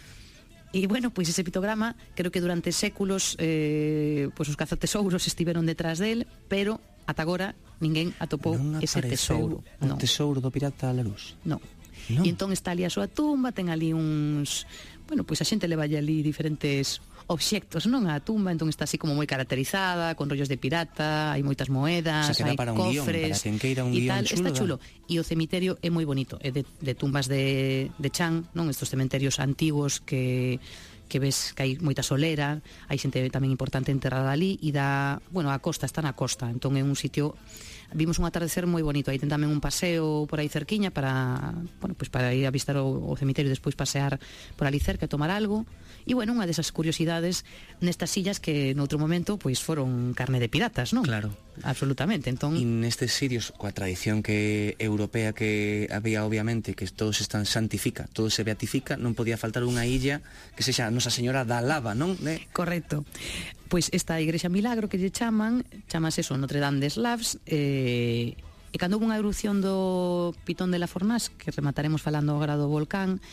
E, bueno, pois ese pictograma, creo que durante séculos eh, pois os cazatesouros estiveron detrás del, pero ata agora ninguén atopou non ese tesouro. O Non. tesouro do pirata Labrousse? Non. Non. E entón está ali a súa tumba, ten ali uns... Bueno, pois a xente leva ali diferentes obxectos, non? A tumba, entón está así como moi caracterizada, con rollos de pirata, hai moitas moedas, O sea, que dá hai para un guión, cofres, para quen queira un e guión tal, chulo, está dá. chulo. E o cemiterio é moi bonito, é de, de tumbas de, de chan, non? Estos cementerios antigos que que ves que hai moita solera, hai xente tamén importante enterrada ali e dá, bueno, a costa está na costa, entón é un sitio, vimos un atardecer moi bonito, aí ten tamén un paseo por aí cerquiña para, bueno, pues para ir a visitar o, o cemiterio e despois pasear por ali cerca e tomar algo. E bueno, unha desas curiosidades nestas sillas que noutro momento pois foron carne de piratas, non? Claro. Absolutamente, entón... E nestes sitios, coa tradición que europea que había obviamente, que todo se están santifica, todo se beatifica, non podía faltar unha illa que sexa Nosa Señora da Lava, non? De... Correcto. Pois esta igrexa Milagro que lle chaman, chamase eso Notre Dame des Laves, eh, e cando houve unha erupción do Pitón de la Fornás, que remataremos falando agora do volcán,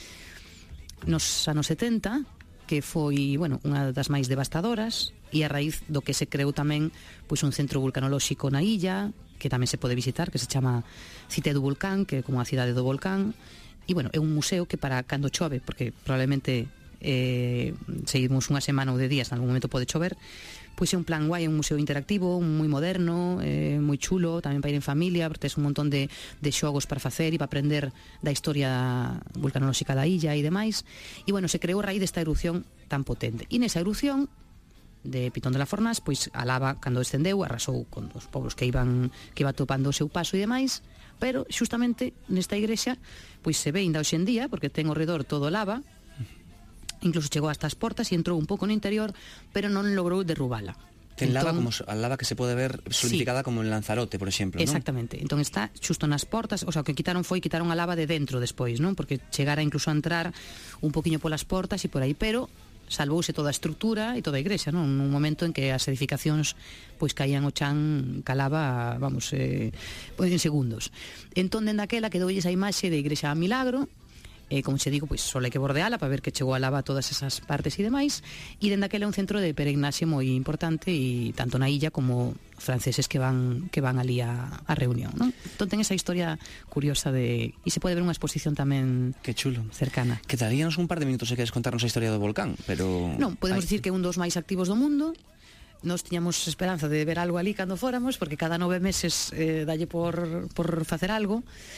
nos anos setenta, que foi, bueno, unha das máis devastadoras, e a raíz do que se creou tamén pois un centro vulcanolóxico na illa, que tamén se pode visitar, que se chama Cité do Volcán, que é como a cidade do volcán, e bueno, é un museo que para cando chove, porque probablemente eh, seguimos unha semana ou de días, en algún momento pode chover, pois é un plan guai, é un museo interactivo, moi moderno, eh, moi chulo, tamén para ir en familia, porque tes un montón de, de xogos para facer e para aprender da historia vulcanolóxica da illa e demais. E bueno, se creou a raíz desta erupción tan potente. E nesa erupción de Pitón de la Fornás, pois a lava cando descendeu arrasou con os povos que iban que iba topando o seu paso e demais, pero xustamente nesta igrexa pois se ve ainda hoxe en día, porque ten ao redor todo lava, incluso chegou hasta as portas e entrou un pouco no interior, pero non logrou derrubala. Ten lava Entón, como a lava que se pode ver solidificada sí. como en Lanzarote, por exemplo, exactamente. non? Entón está xusto nas portas, o sea, o que quitaron foi quitaron a lava de dentro despois, non? Porque chegara incluso a entrar un poquinho polas portas e por aí, pero salvouse toda a estrutura e toda a igrexa, non? Nun momento en que as edificacións pois caían o chan calaba, vamos, eh, pois en segundos. Entón, dende aquela quedou esa imaxe de igrexa Milagro, eh, como xe digo, pois só hai que bordeala para ver que chegou a lava todas esas partes e demais, e dende aquela é un centro de peregrinaxe moi importante, e tanto na illa como franceses que van que van ali a, a reunión, non? Entón ten esa historia curiosa de, e se pode ver unha exposición tamén que chulo cercana. Quedaríanos un par de minutos se queres contarnos a historia do volcán, pero non, podemos Ay. dicir que é un dos máis activos do mundo. Nos tiñamos esperanza de ver algo ali cando fóramos, porque cada nove meses eh, dalle por, por facer algo.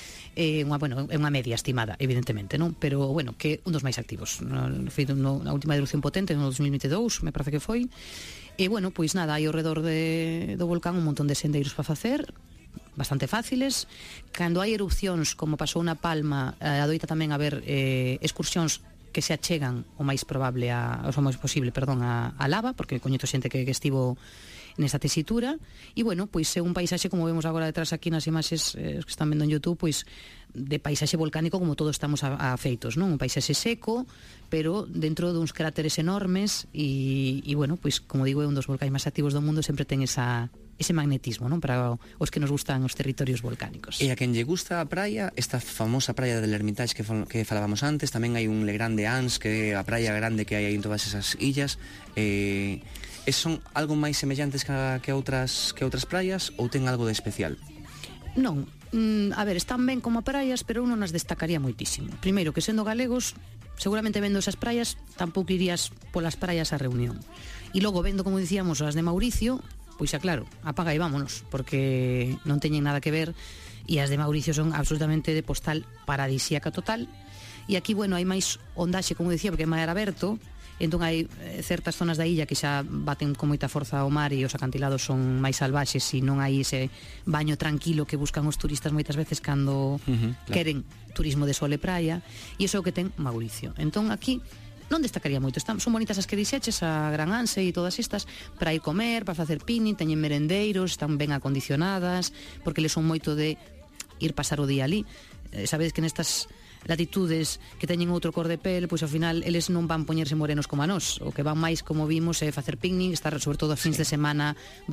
É unha, bueno, é unha media estimada, evidentemente, non? Pero, bueno, que un dos máis activos. Foi na última erupción potente no dos mil vinte e dous, me parece que foi. E, bueno, pois nada, hai ao redor de, do volcán un montón de sendeiros para facer, bastante fáciles. Cando hai erupcións, como pasou na Palma, eh, adoita tamén haber eh, excursións que se achegan o máis probable a, o máis posible, perdón, a, a lava, porque coñeto xente que, que estivo nesta tesitura, e bueno, pois é un paisaxe, como vemos agora detrás aquí nas imaxes eh, que están vendo en YouTube, pois de paisaxe volcánico como todos estamos a, a feitos, non? Un paisaxe seco, pero dentro duns cráteres enormes, e, e bueno, pois como digo, é un dos volcáns máis activos do mundo, sempre ten esa ese magnetismo, non? Para os que nos gustan os territorios volcánicos. E a quen lle gusta a praia, esta famosa praia del Hermitage que, que falábamos antes, tamén hai un Le Grande Anse, que é a praia grande que hai aí en todas esas illas. Eh, son algo máis semellantes que, a, que, outras, que outras praias, ou ten algo de especial? Non, mm, a ver, están ben como praias, pero uno nas destacaría moitísimo. Primeiro, que sendo galegos, seguramente vendo esas praias tampouco irías polas praias a Reunión. E logo vendo, como dicíamos, as de Mauricio, pois xa claro, apaga e vámonos, porque non teñen nada que ver, e as de Mauricio son absolutamente de postal paradisíaca total. E aquí, bueno, hai máis ondaxe, como dicía, porque é mar aberto, entón hai eh, certas zonas da illa que xa baten con moita forza ao mar e os acantilados son máis salvaxes e non hai ese baño tranquilo que buscan os turistas moitas veces cando uh-huh, claro. queren turismo de sol e praia, e iso é o que ten Mauricio. Entón aquí non destacaría moito, están, son bonitas as que dixeches, a Gran Anse e todas estas, para ir comer, para facer picnic, teñen merendeiros, están ben acondicionadas, porque les son moito de ir pasar o día ali. Eh, sabedes que nestas latitudes que teñen outro cor de pel, pois ao final eles non van poñerse morenos como a nós, o que van máis, como vimos, é facer picnic, estar sobre todo a fins sí. de semana,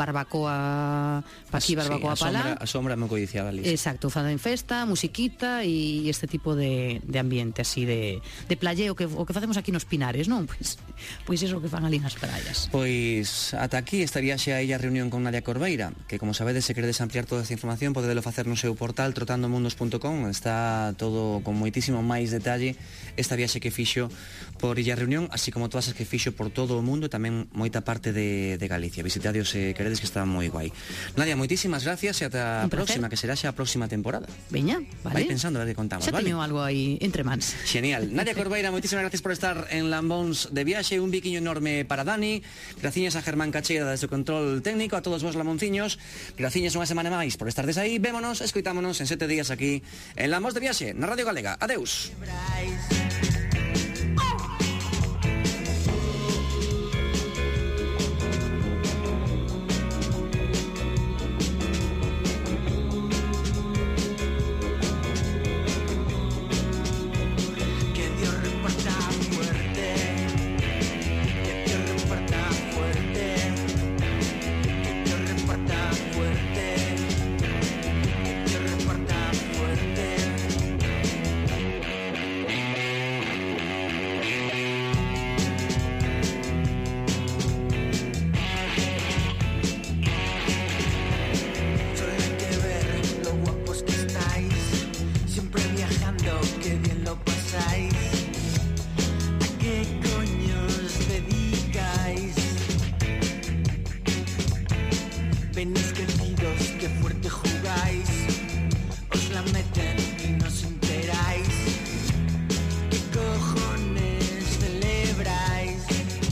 barbacoa pa aquí, barbacoa sí, pa lá. A sombra moi codiciada ali. Exacto, fan festa, musiquita e este tipo de, de ambiente así de, de playeo que, o que facemos aquí nos Pinares, non? Pois, pois iso que fan ali nas praias. Pois ata aquí estaría xa ella a reunión con Nadia Corbeira, que como sabedes, se queredes ampliar toda esta información, podedelo facer no seu portal trotando mundos punto com, está todo con moitísimo moitísimo máis detalle esta viaxe que fixo por Illa Reunión, así como todas as que fixo por todo o mundo, tamén moita parte de, de Galicia. Visitadios se eh, queredes, que está moi guai. Nadia, moitísimas gracias e ata a próxima, que será xa a próxima temporada. Veña, vale. Vai pensando a ver que contamos, xa vale? teño algo aí entre mans. Genial. Nadia Corbeira, moitísimas gracias por estar en Lambóns de Viaxe. Un biquiño enorme para Dani. Graciñas a Germán Cacheira desde o control técnico, a todos vos lamonciños. Graciñas unha semana máis por estar desde aí. Vémonos, escoitámonos en sete días aquí en Lambóns de Viaxe, na Radio Galega. Adeus. Venís crecidos, qué fuerte jugáis. Os la meten y no os enteráis. ¿Qué cojones celebráis?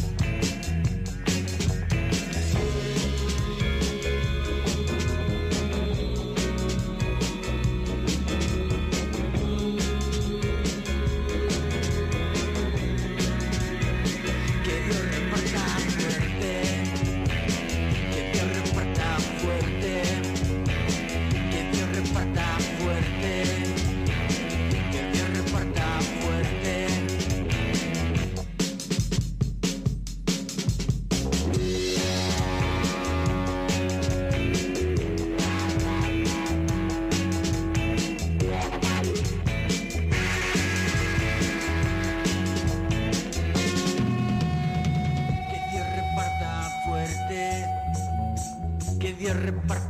Que Dios reparta fuerte. Que Dios reparta fuerte. Que Dios reparta fuerte. Que Dios reparta fuerte. Que Dios reparta fuerte. Que Dios reparta